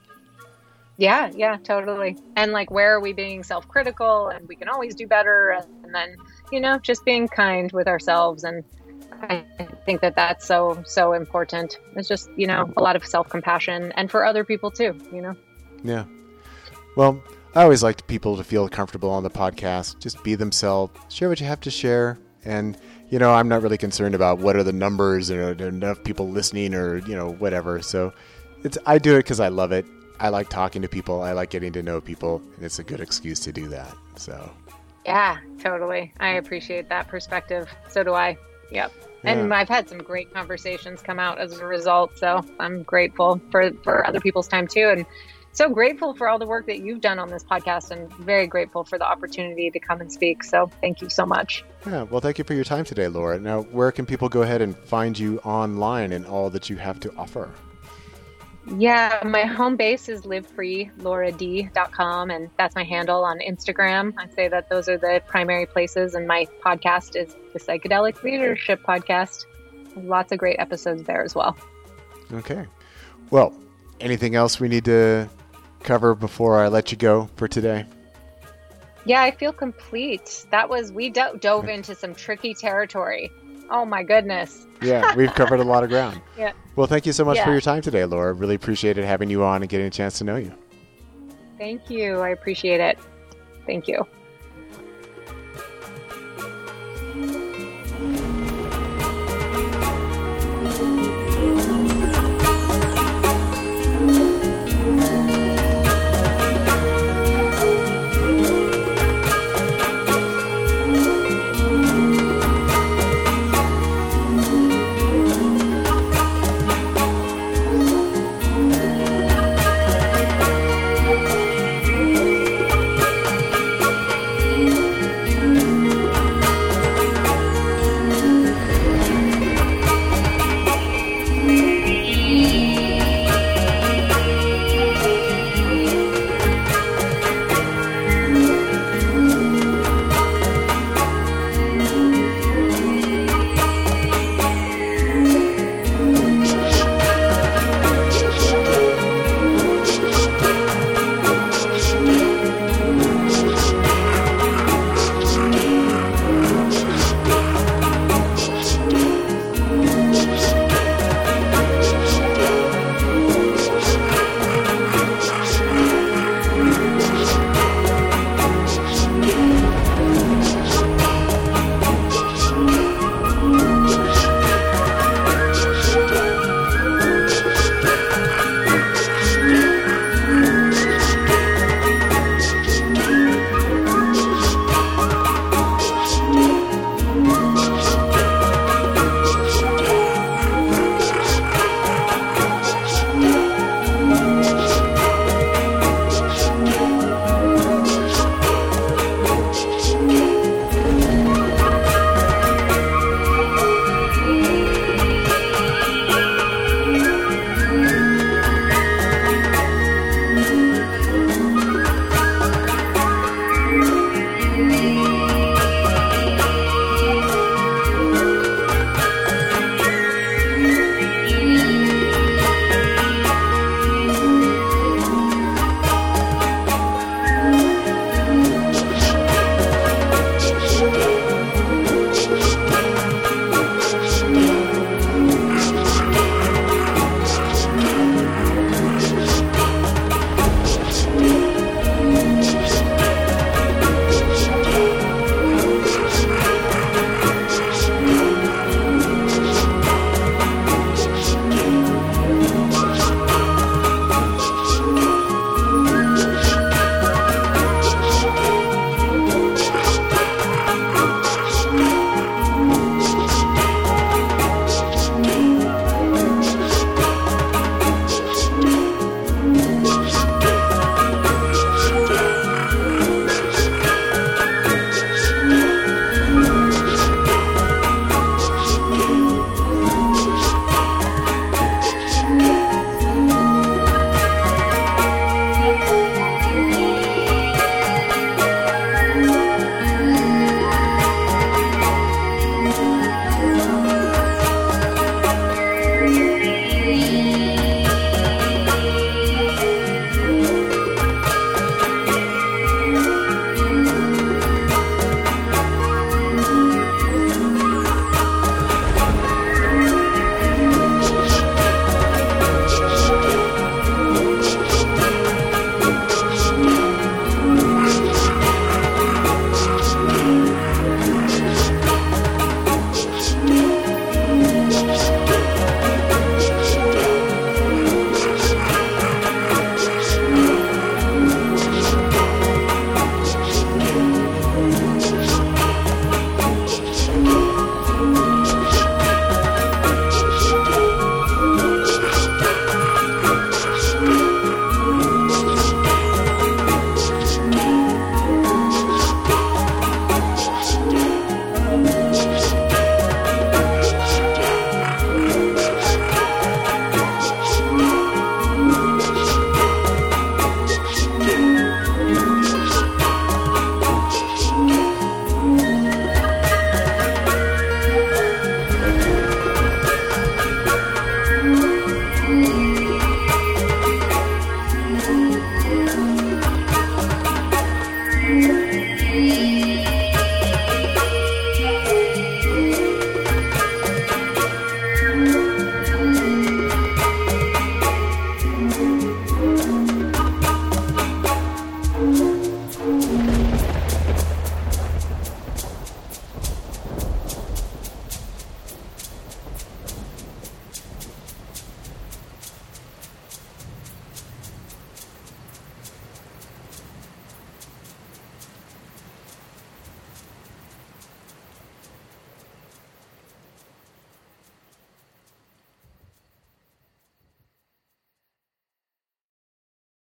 Yeah, yeah, totally. And like, where are we being self-critical, and we can always do better. And then, you know, just being kind with ourselves. And I think that that's so, so important. It's just, you know, a lot of self-compassion, and for other people too, you know? Yeah. Well, I always like people to feel comfortable on the podcast. Just be themselves. Share what you have to share. And, you know, I'm not really concerned about what are the numbers or enough people listening or, you know, whatever. So it's I do it because I love it. I like talking to people. I like getting to know people. And it's a good excuse to do that. So. Yeah, totally. I appreciate that perspective. So do I. Yep. And yeah. I've had some great conversations come out as a result. So I'm grateful for, for other people's time too. And so grateful for all the work that you've done on this podcast and very grateful for the opportunity to come and speak. So thank you so much. Yeah. Well, thank you for your time today, Laura. Now, where can people go ahead and find you online and all that you have to offer? Yeah, my home base is live free laura d dot com, and that's my handle on Instagram. I'd say that those are the primary places, and my podcast is the Psychedelic Leadership Podcast. Lots of great episodes there as well. Okay. Well, anything else we need to cover before I let you go for today? Yeah, I feel complete. That was, we do- dove into some tricky territory. Oh my goodness. Yeah, we've covered a lot of ground. Yeah. Well, thank you so much yeah. for your time today, Laura. Really appreciated having you on and getting a chance to know you. Thank you. I appreciate it. Thank you.